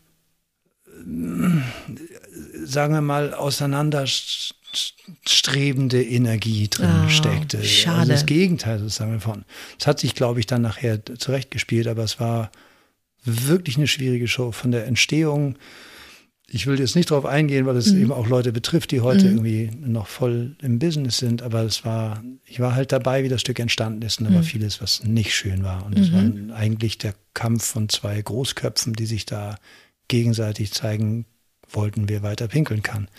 sagen wir mal, auseinanderstrebende Energie drin oh, steckte. Schade. Also das Gegenteil sozusagen davon. Es hat sich, glaube ich, dann nachher zurechtgespielt, aber es war wirklich eine schwierige Show. Von der Entstehung, ich will jetzt nicht darauf eingehen, weil es mhm. eben auch Leute betrifft, die heute mhm. irgendwie noch voll im Business sind, aber es war, ich war halt dabei, wie das Stück entstanden ist und da mhm. war vieles, was nicht schön war. Und es mhm. war eigentlich der Kampf von zwei Großköpfen, die sich da gegenseitig zeigen wollten, wer weiter pinkeln kann.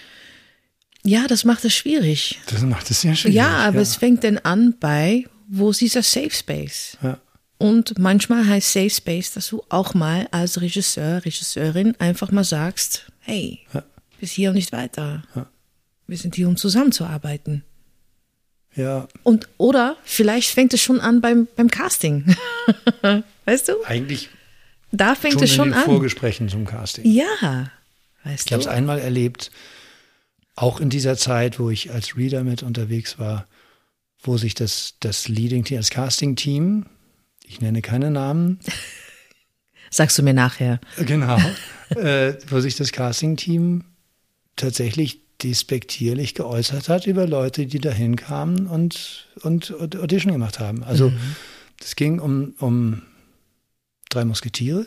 Ja, das macht es schwierig. Das macht es sehr schwierig. Ja, aber ja. es fängt dann an bei, wo ist dieser Safe Space? Ja. Und manchmal heißt Safe Space, dass du auch mal als Regisseur, Regisseurin einfach mal sagst, hey, ja. bis hier und nicht weiter. Ja. Wir sind hier, um zusammenzuarbeiten. Ja. Und, oder vielleicht fängt es schon an beim, beim Casting. Weißt du? Eigentlich da fängt schon es schon in den an. Vorgesprächen zum Casting. Ja, weißt ich du. habe es einmal erlebt, auch in dieser Zeit, wo ich als Reader mit unterwegs war, wo sich das, das Leading-Team, das Casting-Team, ich nenne keine Namen. Sagst du mir nachher. Genau. äh, wo sich das Casting-Team tatsächlich despektierlich geäußert hat über Leute, die dahin kamen und, und Audition gemacht haben. Also es mhm. ging um, um Drei Musketiere.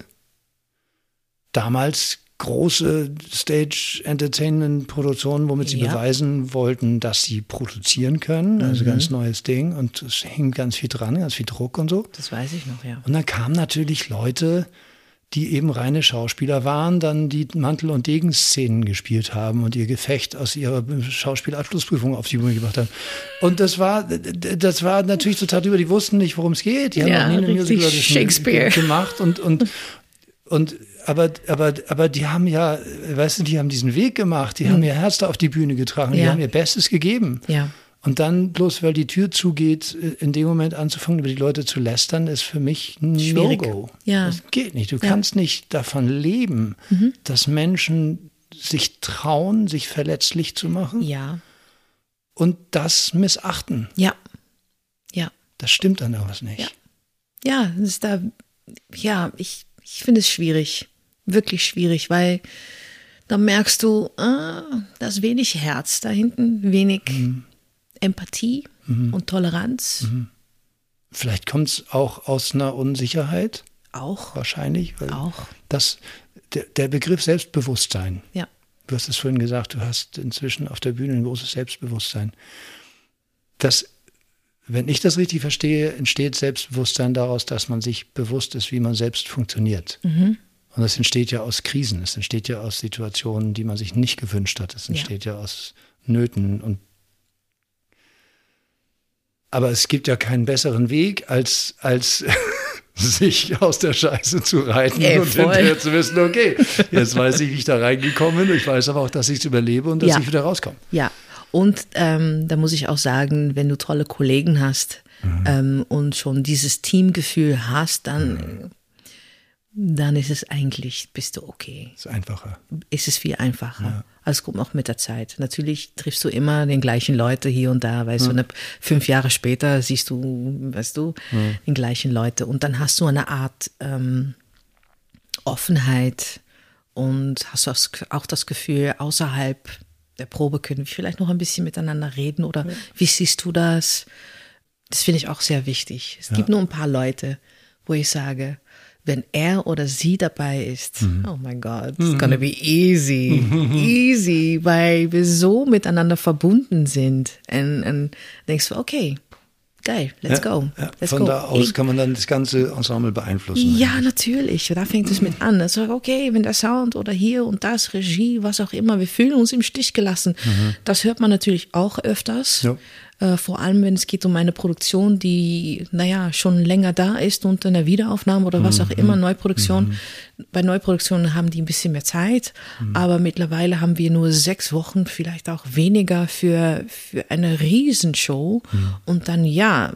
Damals große Stage-Entertainment-Produktionen, womit sie ja. beweisen wollten, dass sie produzieren können. Also mhm. ganz neues Ding. Und es hing ganz viel dran, ganz viel Druck und so. Das weiß ich noch, ja. Und dann kamen natürlich Leute, die eben reine Schauspieler waren, dann die Mantel- und Degen-Szenen gespielt haben und ihr Gefecht aus ihrer Schauspielabschlussprüfung auf die Bühne gebracht haben. Und das war, das war natürlich total über, die wussten nicht, worum es geht. Die haben ja, noch nie eine Musical Shakespeare gemacht und, und, und aber, aber, aber die haben ja, weißt du, die haben diesen Weg gemacht, die mhm. haben ihr Herz da auf die Bühne getragen, ja. die haben ihr Bestes gegeben. Ja. Und dann, bloß weil die Tür zugeht, in dem Moment anzufangen, über die Leute zu lästern, ist für mich ein No-Go. Ja. Das geht nicht. Du ja. kannst nicht davon leben, mhm. dass Menschen sich trauen, sich verletzlich zu machen. Ja. Und das missachten. Ja. Ja. Das stimmt dann aber was nicht. Ja. Ja, das ist da, ja, ich, ich finde es schwierig. Wirklich schwierig, weil da merkst du, ah, da ist wenig Herz da hinten, wenig mhm. Empathie mhm. und Toleranz. Mhm. Vielleicht kommt es auch aus einer Unsicherheit. Auch. Wahrscheinlich. Weil auch. Das, der, der Begriff Selbstbewusstsein. Ja. Du hast es vorhin gesagt, du hast inzwischen auf der Bühne ein großes Selbstbewusstsein. Das, wenn ich das richtig verstehe, entsteht Selbstbewusstsein daraus, dass man sich bewusst ist, wie man selbst funktioniert. Mhm. Und das entsteht ja aus Krisen, es entsteht ja aus Situationen, die man sich nicht gewünscht hat. Es entsteht ja, ja aus Nöten. Und aber es gibt ja keinen besseren Weg, als, als sich aus der Scheiße zu reiten Ey, und hinterher zu wissen, okay, jetzt weiß ich, wie ich da reingekommen bin. Ich weiß aber auch, dass ich es überlebe und dass ja. ich wieder rauskomme. Ja, und ähm, da muss ich auch sagen, wenn du tolle Kollegen hast mhm. ähm, und schon dieses Teamgefühl hast, dann... Mhm. Dann ist es eigentlich, bist du okay. Ist einfacher. Ist es viel einfacher. Ja. Also es kommt auch mit der Zeit. Natürlich triffst du immer den gleichen Leute hier und da, weißt ja. du, eine, fünf Jahre später siehst du, weißt du, ja. den gleichen Leute. Und dann hast du eine Art ähm, Offenheit und hast auch das Gefühl, außerhalb der Probe können wir vielleicht noch ein bisschen miteinander reden oder ja. wie siehst du das? Das finde ich auch sehr wichtig. Es ja. gibt nur ein paar Leute, wo ich sage, wenn er oder sie dabei ist, mhm. oh mein Gott, it's gonna be easy, mhm. easy, weil wir so miteinander verbunden sind. Und, und denkst du, okay, geil, let's ja, go. Ja. Let's Von go. da aus kann man dann das ganze Ensemble beeinflussen. Ja, eigentlich. Natürlich. Da fängt es mit an. Das sagt, okay, wenn der Sound oder hier und das, Regie, was auch immer, wir fühlen uns im Stich gelassen. Mhm. Das hört man natürlich auch öfters. Ja. Äh, vor allem, wenn es geht um eine Produktion, die, naja, schon länger da ist und eine Wiederaufnahme oder was auch immer, Neuproduktion. Mhm. Bei Neuproduktionen haben die ein bisschen mehr Zeit, mhm. aber mittlerweile haben wir nur sechs Wochen, vielleicht auch weniger für, für eine Riesenshow. Mhm. Und dann, ja,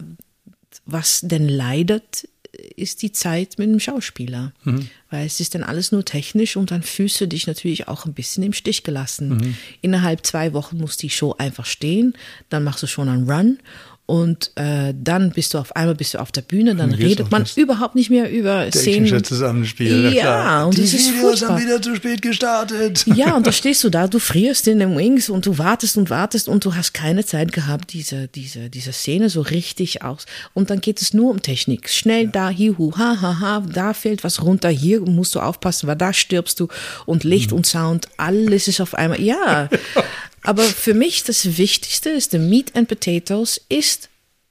was denn leidet, ist die Zeit mit dem Schauspieler. Mhm. Weil es ist dann alles nur technisch und dann fühlst du dich natürlich auch ein bisschen im Stich gelassen. Mhm. Innerhalb zwei Wochen muss die Show einfach stehen, dann machst du schon einen Run und äh, dann bist du auf einmal bist du auf der Bühne, dann redet man überhaupt nicht mehr über Szenen. Zusammenspiel, ja, ja und die das ist Videos furchtbar. haben wieder zu spät gestartet. Ja, und da stehst du da, du frierst in den Wings und du wartest und wartest und du hast keine Zeit gehabt, diese, diese, diese Szene so richtig aus. Und dann geht es nur um Technik. Schnell ja. da, hier, hu, ha, ha, ha, da fällt was runter, hier musst du aufpassen, weil da stirbst du und Licht mhm. und Sound, alles ist auf einmal, ja. Aber für mich das Wichtigste ist, the Meat and Potatoes ist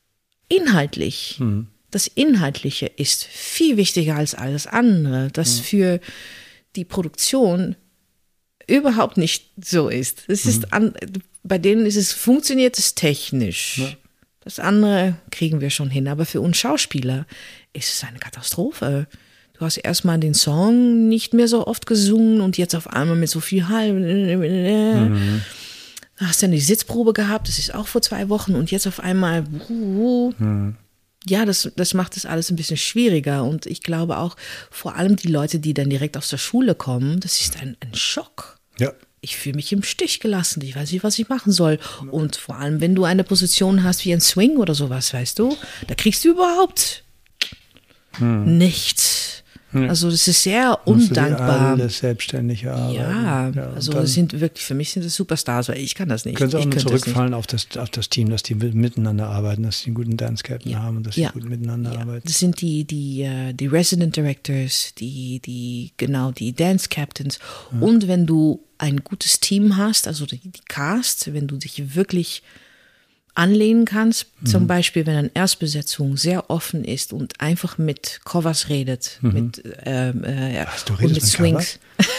inhaltlich. Mhm. Das Inhaltliche ist viel wichtiger als alles andere, das mhm. für die Produktion überhaupt nicht so ist. Es ist mhm. an, bei denen ist es, funktioniert es technisch. Ja. Das andere kriegen wir schon hin, aber für uns Schauspieler ist es eine Katastrophe. Du hast erstmal den Song nicht mehr so oft gesungen und jetzt auf einmal mit so viel Halb. Mhm. Da hast du eine Sitzprobe gehabt, das ist auch vor zwei Wochen und jetzt auf einmal, uh, mhm. ja, das, das macht das alles ein bisschen schwieriger und ich glaube auch, vor allem die Leute, die dann direkt aus der Schule kommen, das ist ein, ein Schock. Ja. Ich fühle mich im Stich gelassen, ich weiß nicht, was ich machen soll. Und vor allem, wenn du eine Position hast wie ein Swing oder sowas, weißt du, da kriegst du überhaupt mhm. nichts. Also das ist sehr undankbar. Alles selbstständig arbeiten. Ja, ja also das sind wirklich, für mich sind das Superstars, weil ich kann das nicht. Können Sie auch ich nur zurückfallen auf das, auf das Team, dass die miteinander arbeiten, dass sie einen guten Dance-Captain ja. haben und dass sie ja. gut miteinander ja. arbeiten. Das sind die, die, die Resident Directors, die, die, genau, die Dance-Captains. Ja. Und wenn du ein gutes Team hast, also die, die Cast, wenn du dich wirklich anlehnen kannst, mhm. zum Beispiel, wenn eine Erstbesetzung sehr offen ist und einfach mit Covers redet, mhm. mit, ähm, äh, Was, du und mit Swings.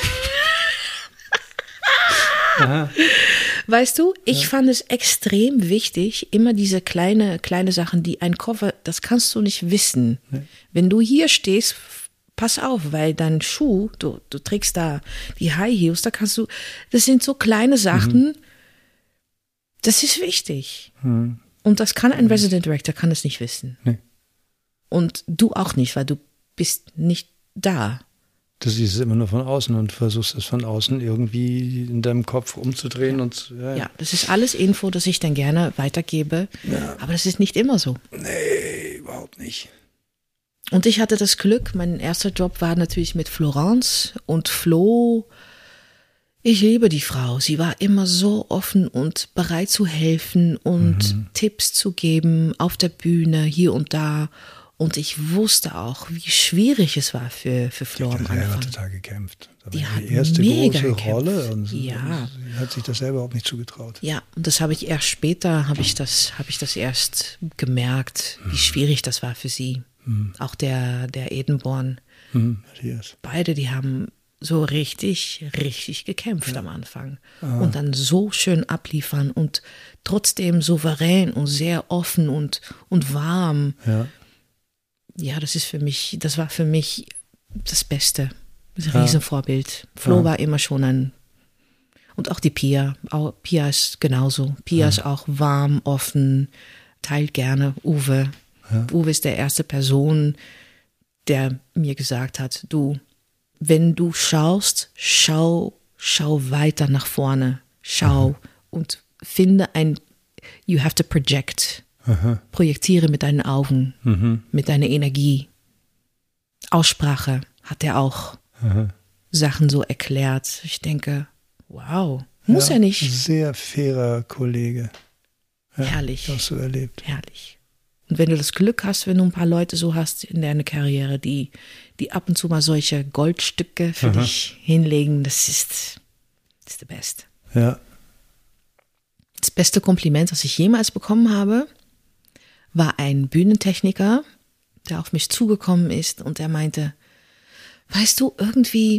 Weißt du, ich ja. fand es extrem wichtig, immer diese kleine, kleine Sachen, die ein Cover, das kannst du nicht wissen. Nee. Wenn du hier stehst, pass auf, weil dein Schuh, du, du trägst da die High Heels, da kannst du, das sind so kleine Sachen, mhm. das ist wichtig. Hm. Und das kann ein Resident Director, kann es nicht wissen. Nee. Und du auch nicht, weil du bist nicht da. Du siehst es immer nur von außen und versuchst es von außen irgendwie in deinem Kopf umzudrehen. Ja. Und, ja. ja, das ist alles Info, das ich dann gerne weitergebe. Ja. Aber das ist nicht immer so. Nee, überhaupt nicht. Und ich hatte das Glück, mein erster Job war natürlich mit Florence und Flo. Ich liebe die Frau. Sie war immer so offen und bereit zu helfen und mhm. Tipps zu geben auf der Bühne, hier und da. Und ich wusste auch, wie schwierig es war für, für Flo am Anfang. Die hat total gekämpft. Das die war hat die erste mega große gekämpft. Rolle. Und ja. Sie hat sich das selber überhaupt nicht zugetraut. Ja, und das habe ich erst später, habe ich das, habe ich das erst gemerkt, wie schwierig das war für sie. Mhm. Auch der, der Edenborn. Mhm, Matthias. Beide, die haben so richtig, richtig gekämpft ja. am Anfang. Ah. Und dann so schön abliefern und trotzdem souverän und sehr offen und, und warm. Ja. Ja, das ist für mich, das war für mich das Beste. Das ist ein Riesenvorbild. Flo ja. war immer schon ein, und auch die Pia. Auch Pia ist genauso. Pia ja. ist auch warm, offen, teilt gerne. Uwe. Ja. Uwe ist der erste Person, der mir gesagt hat, du, wenn du schaust, schau, schau weiter nach vorne. Schau mhm. und finde ein, you have to project. Aha. Projektiere mit deinen Augen, mhm. mit deiner Energie. Aussprache hat er auch Aha. Sachen so erklärt. Ich denke, wow, muss ja, er nicht. Sehr fairer Kollege. Ja, herrlich. Hast du erlebt. Herrlich. Und wenn du das Glück hast, wenn du ein paar Leute so hast in deiner Karriere, die, die ab und zu mal solche Goldstücke für Aha. dich hinlegen, das ist, das ist the best. Ja. Das beste Kompliment, das ich jemals bekommen habe, war ein Bühnentechniker, der auf mich zugekommen ist und der meinte, weißt du, irgendwie,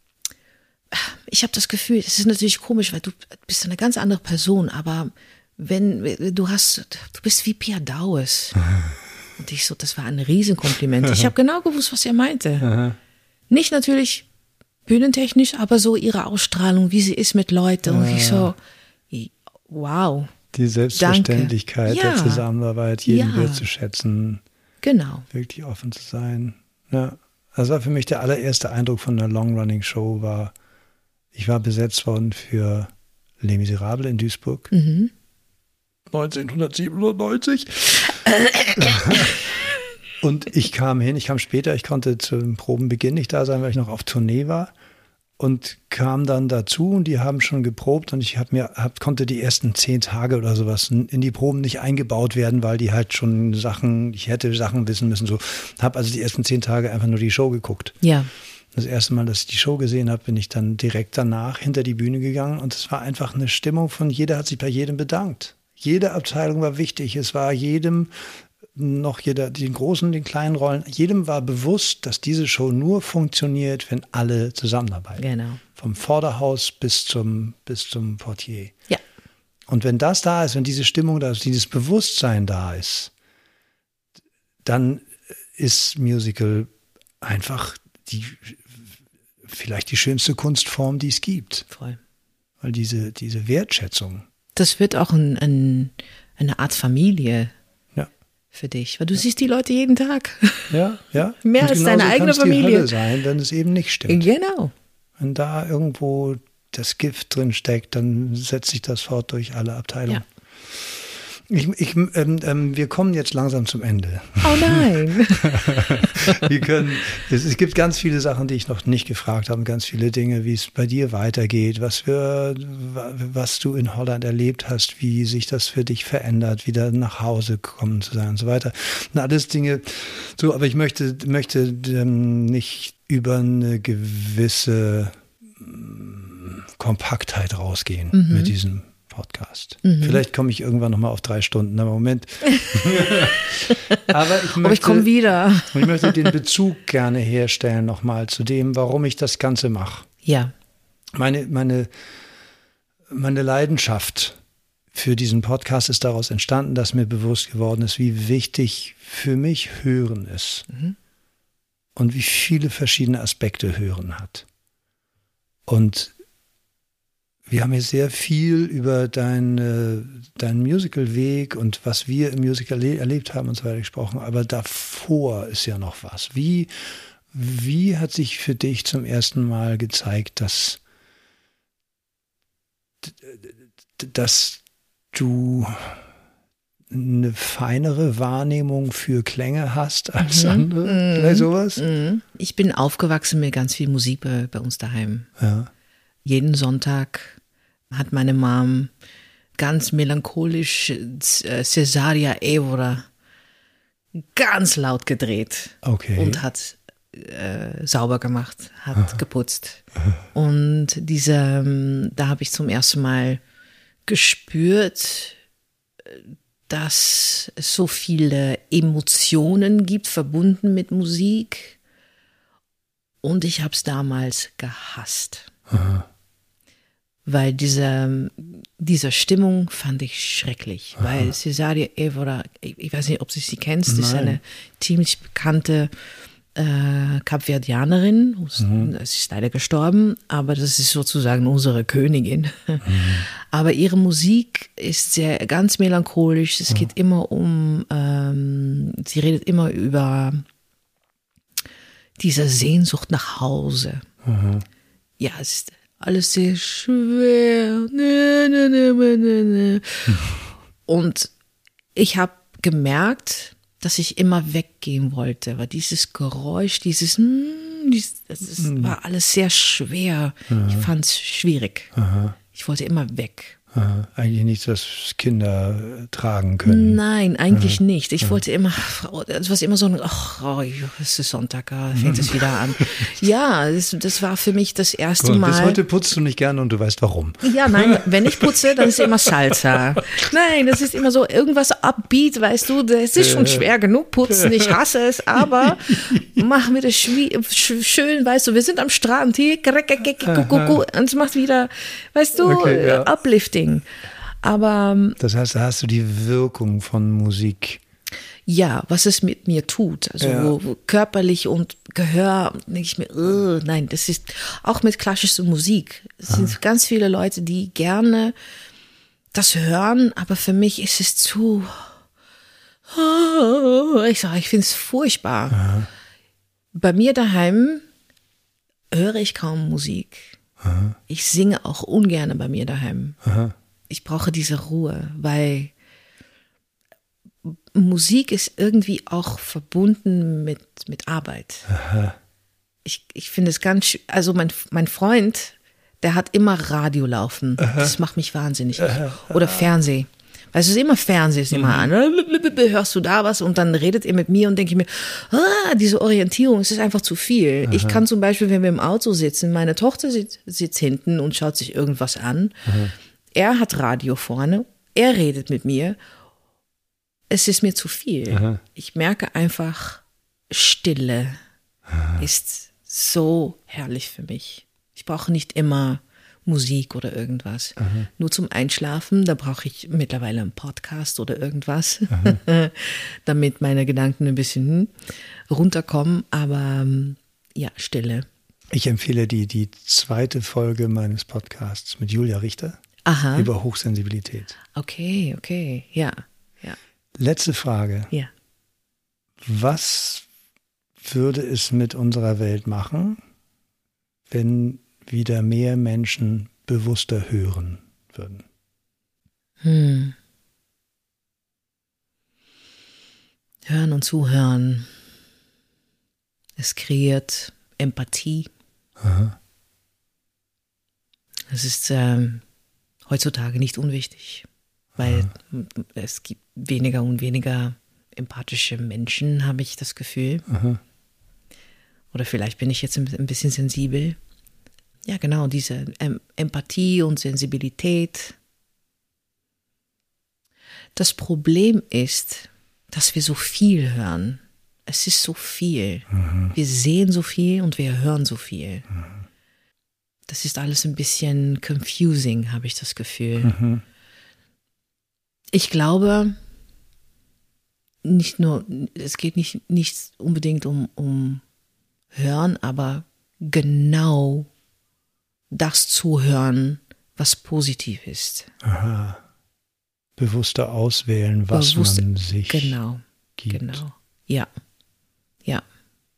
ich habe das Gefühl, es ist natürlich komisch, weil du bist eine ganz andere Person, aber wenn du hast, du bist wie Pia Daues. Und ich so, das war ein Riesenkompliment. Ich habe genau gewusst, was er meinte. Aha. Nicht natürlich bühnentechnisch, aber so ihre Ausstrahlung, wie sie ist mit Leuten. Und ich so, wow. Die Selbstverständlichkeit ja. der Zusammenarbeit, jeden ja. wertzuschätzen. Genau. Wirklich offen zu sein. Ja. Das war für mich der allererste Eindruck von einer Long-Running-Show war, ich war besetzt worden für Les Miserables in Duisburg. Mhm. neunzehnhundertsiebenundneunzig. Und ich kam hin, ich kam später, ich konnte zum Probenbeginn nicht da sein, weil ich noch auf Tournee war. Und kam dann dazu und die haben schon geprobt und ich hab mir, hab, konnte die ersten zehn Tage oder sowas in die Proben nicht eingebaut werden, weil die halt schon Sachen, ich hätte Sachen wissen müssen. So, habe also die ersten zehn Tage einfach nur die Show geguckt. Ja. Das erste Mal, dass ich die Show gesehen habe, bin ich dann direkt danach hinter die Bühne gegangen und es war einfach eine Stimmung von, jeder hat sich bei jedem bedankt. Jede Abteilung war wichtig. Es war jedem, noch jeder, den großen, den kleinen Rollen, jedem war bewusst, dass diese Show nur funktioniert, wenn alle zusammenarbeiten. Genau. Vom Vorderhaus bis zum, bis zum Portier. Ja. Und wenn das da ist, wenn diese Stimmung da ist, dieses Bewusstsein da ist, dann ist Musical einfach die, vielleicht die schönste Kunstform, die es gibt. Voll. Weil diese, diese Wertschätzung. Das wird auch ein, ein, eine Art Familie. Für dich, weil du ja. siehst die Leute jeden Tag. Ja, ja. Mehr und als deine eigene kann's Familie. Die Hölle sein, wenn es eben nicht stimmt. Genau. Wenn da irgendwo das Gift drin steckt, dann setzt sich das fort durch alle Abteilungen. Ja. Ich, ich, ähm, ähm, wir kommen jetzt langsam zum Ende. Oh nein. wir können, es, es gibt ganz viele Sachen, die ich noch nicht gefragt habe, ganz viele Dinge, wie es bei dir weitergeht, was für, was du in Holland erlebt hast, wie sich das für dich verändert, wieder nach Hause kommen zu sein und so weiter. Und alles Dinge, so, aber ich möchte, möchte ähm, nicht über eine gewisse ähm, Kompaktheit rausgehen mhm. mit diesem Podcast. Mhm. Vielleicht komme ich irgendwann nochmal auf drei Stunden, aber Moment. aber ich, möchte, Aber ich komme wieder. ich möchte den Bezug gerne herstellen nochmal zu dem, warum ich das Ganze mache. Ja. Meine, meine, meine Leidenschaft für diesen Podcast ist daraus entstanden, dass mir bewusst geworden ist, wie wichtig für mich Hören ist. Mhm. Und wie viele verschiedene Aspekte Hören hat. Und wir haben hier sehr viel über deinen dein Musical-Weg und was wir im Musical erlebt haben und so weiter gesprochen, aber davor ist ja noch was. Wie, Wie hat sich für dich zum ersten Mal gezeigt, dass, dass du eine feinere Wahrnehmung für Klänge hast als mhm. andere? Mhm. Vielleicht sowas? Mhm. Ich bin aufgewachsen mit ganz viel Musik bei, bei uns daheim. Ja. Jeden Sonntag hat meine Mom ganz melancholisch äh, Cesaria Evora ganz laut gedreht Okay. und hat äh, sauber gemacht, hat Aha. geputzt. Und diese, da habe ich zum ersten Mal gespürt, dass es so viele Emotionen gibt, verbunden mit Musik. Und ich habe es damals gehasst. Aha. Weil diese, diese Stimmung fand ich schrecklich. Aha. Weil Cesaria Evora, ich, ich weiß nicht, ob du sie kennst, Nein. ist eine ziemlich bekannte äh, Kapverdianerin. Mhm. Sie ist leider gestorben, aber das ist sozusagen unsere Königin. Mhm. Aber ihre Musik ist sehr ganz melancholisch. Es mhm. geht immer um, ähm, sie redet immer über diese Sehnsucht nach Hause. Mhm. Ja, es ist alles sehr schwer. Ne, ne, ne, ne, ne. Und ich habe gemerkt, dass ich immer weggehen wollte, weil dieses Geräusch, dieses, dieses das ist, war alles sehr schwer. Aha. Ich fand es schwierig. Aha. Ich wollte immer weg. Aha. Eigentlich nichts, was Kinder tragen können. Nein, eigentlich Aha. nicht. Ich Aha. wollte immer, es war immer so, ach, oh, es ist Sonntag, fängt es wieder an. Ja, das, das war für mich das erste Mal. Mal. Bis heute putzt du nicht gerne und du weißt warum. Ja, nein, wenn ich putze, dann ist es immer Salsa. Nein, das ist immer so irgendwas upbeat, weißt du, es ist schon schwer genug putzen, ich hasse es, aber mach mir das schön, weißt du, wir sind am Strand, hier, und es macht wieder, weißt du, okay, ja. Uplifting. Aber das heißt, da hast du die Wirkung von Musik. Ja, was es mit mir tut, also ja. wo, wo körperlich und Gehör, denke ich mir, uh, nein, das ist auch mit klassischer Musik. Es Aha. sind ganz viele Leute, die gerne das hören, aber für mich ist es zu, ich sage, ich finde es furchtbar. Aha. Bei mir daheim höre ich kaum Musik. Aha. Ich singe auch ungern bei mir daheim. Aha. Ich brauche diese Ruhe, weil Musik ist irgendwie auch verbunden mit, mit Arbeit. Aha. Ich, ich finde es ganz, also mein, mein Freund, der hat immer Radio laufen. Aha. Das macht mich wahnsinnig. Aha. Oder Fernsehen. Weißt du, es ist immer Fernsehen, ist immer mhm. an. Hörst du da was? Und dann redet ihr mit mir und denke ich mir, ah, diese Orientierung, es ist einfach zu viel. Aha. Ich kann zum Beispiel, wenn wir im Auto sitzen, meine Tochter sitzt, sitzt hinten und schaut sich irgendwas an. Aha. Er hat Radio vorne, er redet mit mir. Es ist mir zu viel. Aha. Ich merke einfach, Stille Aha. ist so herrlich für mich. Ich brauche nicht immer Musik oder irgendwas. Aha. Nur zum Einschlafen, da brauche ich mittlerweile einen Podcast oder irgendwas, damit meine Gedanken ein bisschen runterkommen. Aber ja, Stille. Ich empfehle die, die zweite Folge meines Podcasts mit Julia Richter Aha. über Hochsensibilität. Okay, okay, ja, ja. Letzte Frage. Ja. Was würde es mit unserer Welt machen, wenn wieder mehr Menschen bewusster hören würden? Hm. Hören und zuhören. Es kreiert Empathie. Aha. Es ist ähm, heutzutage nicht unwichtig, weil Aha. es gibt weniger und weniger empathische Menschen, habe ich das Gefühl. Aha. Oder vielleicht bin ich jetzt ein bisschen sensibel. Ja, genau, diese ähm, Empathie und Sensibilität. Das Problem ist, dass wir so viel hören. Es ist so viel. Mhm. Wir sehen so viel und wir hören so viel. Mhm. Das ist alles ein bisschen confusing, habe ich das Gefühl. Mhm. Ich glaube, nicht nur, es geht nicht, nicht unbedingt um, um Hören, aber genau das zuhören, was positiv ist. Aha. Bewusster auswählen, was Bewusst, man sich genau, gibt. Genau, ja, ja.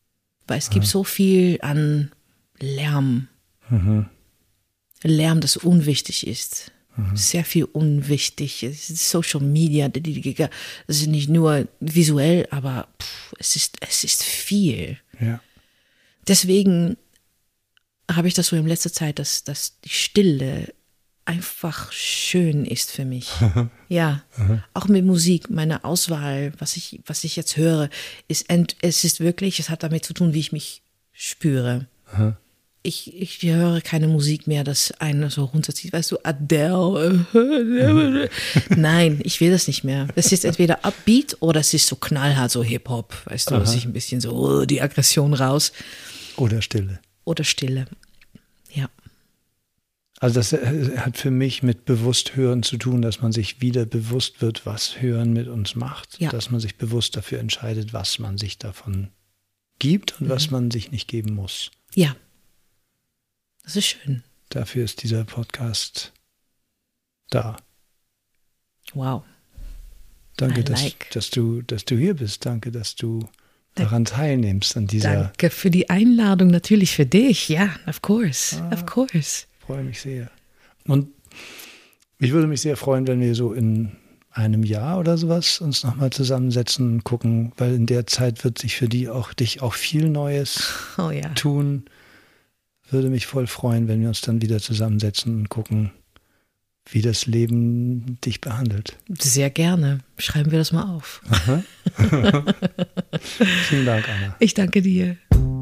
Weil es gibt so viel an Lärm. Mhm. Lärm, das unwichtig ist. Mhm. Sehr viel unwichtig. Social Media, das ist nicht nur visuell, aber pff, es ist, es ist viel. Ja. Deswegen habe ich das so in letzter Zeit, dass, dass die Stille einfach schön ist für mich. Ja, mhm. Auch mit Musik, meine Auswahl, was ich, was ich jetzt höre, ist, es ist wirklich, es hat damit zu tun, wie ich mich spüre. Mhm. Ich, ich höre keine Musik mehr, das einen so runterzieht, weißt du, Adele. Mhm. Nein, ich will das nicht mehr. Es ist entweder Upbeat oder es ist so knallhart, so Hip-Hop, weißt du, dass ich ein bisschen so oh, die Aggression raus. Oder Stille. Oder Stille, ja. Also das hat für mich mit Bewusst-Hören zu tun, dass man sich wieder bewusst wird, was Hören mit uns macht. Ja. Dass man sich bewusst dafür entscheidet, was man sich davon gibt und mhm. was man sich nicht geben muss. Ja, das ist schön. Dafür ist dieser Podcast da. Wow. Danke, like. dass, dass, du, dass du hier bist. Danke, dass du daran teilnimmst. An dieser Danke für die Einladung, natürlich für dich. Ja, of course, ah, of course. Freue mich sehr. Und ich würde mich sehr freuen, wenn wir so in einem Jahr oder sowas uns nochmal zusammensetzen und gucken, weil in der Zeit wird sich für die auch, dich auch viel Neues oh, ja. tun. Würde mich voll freuen, wenn wir uns dann wieder zusammensetzen und gucken, wie das Leben dich behandelt. Sehr gerne. Schreiben wir das mal auf. Vielen Dank, Anna. Ich danke dir.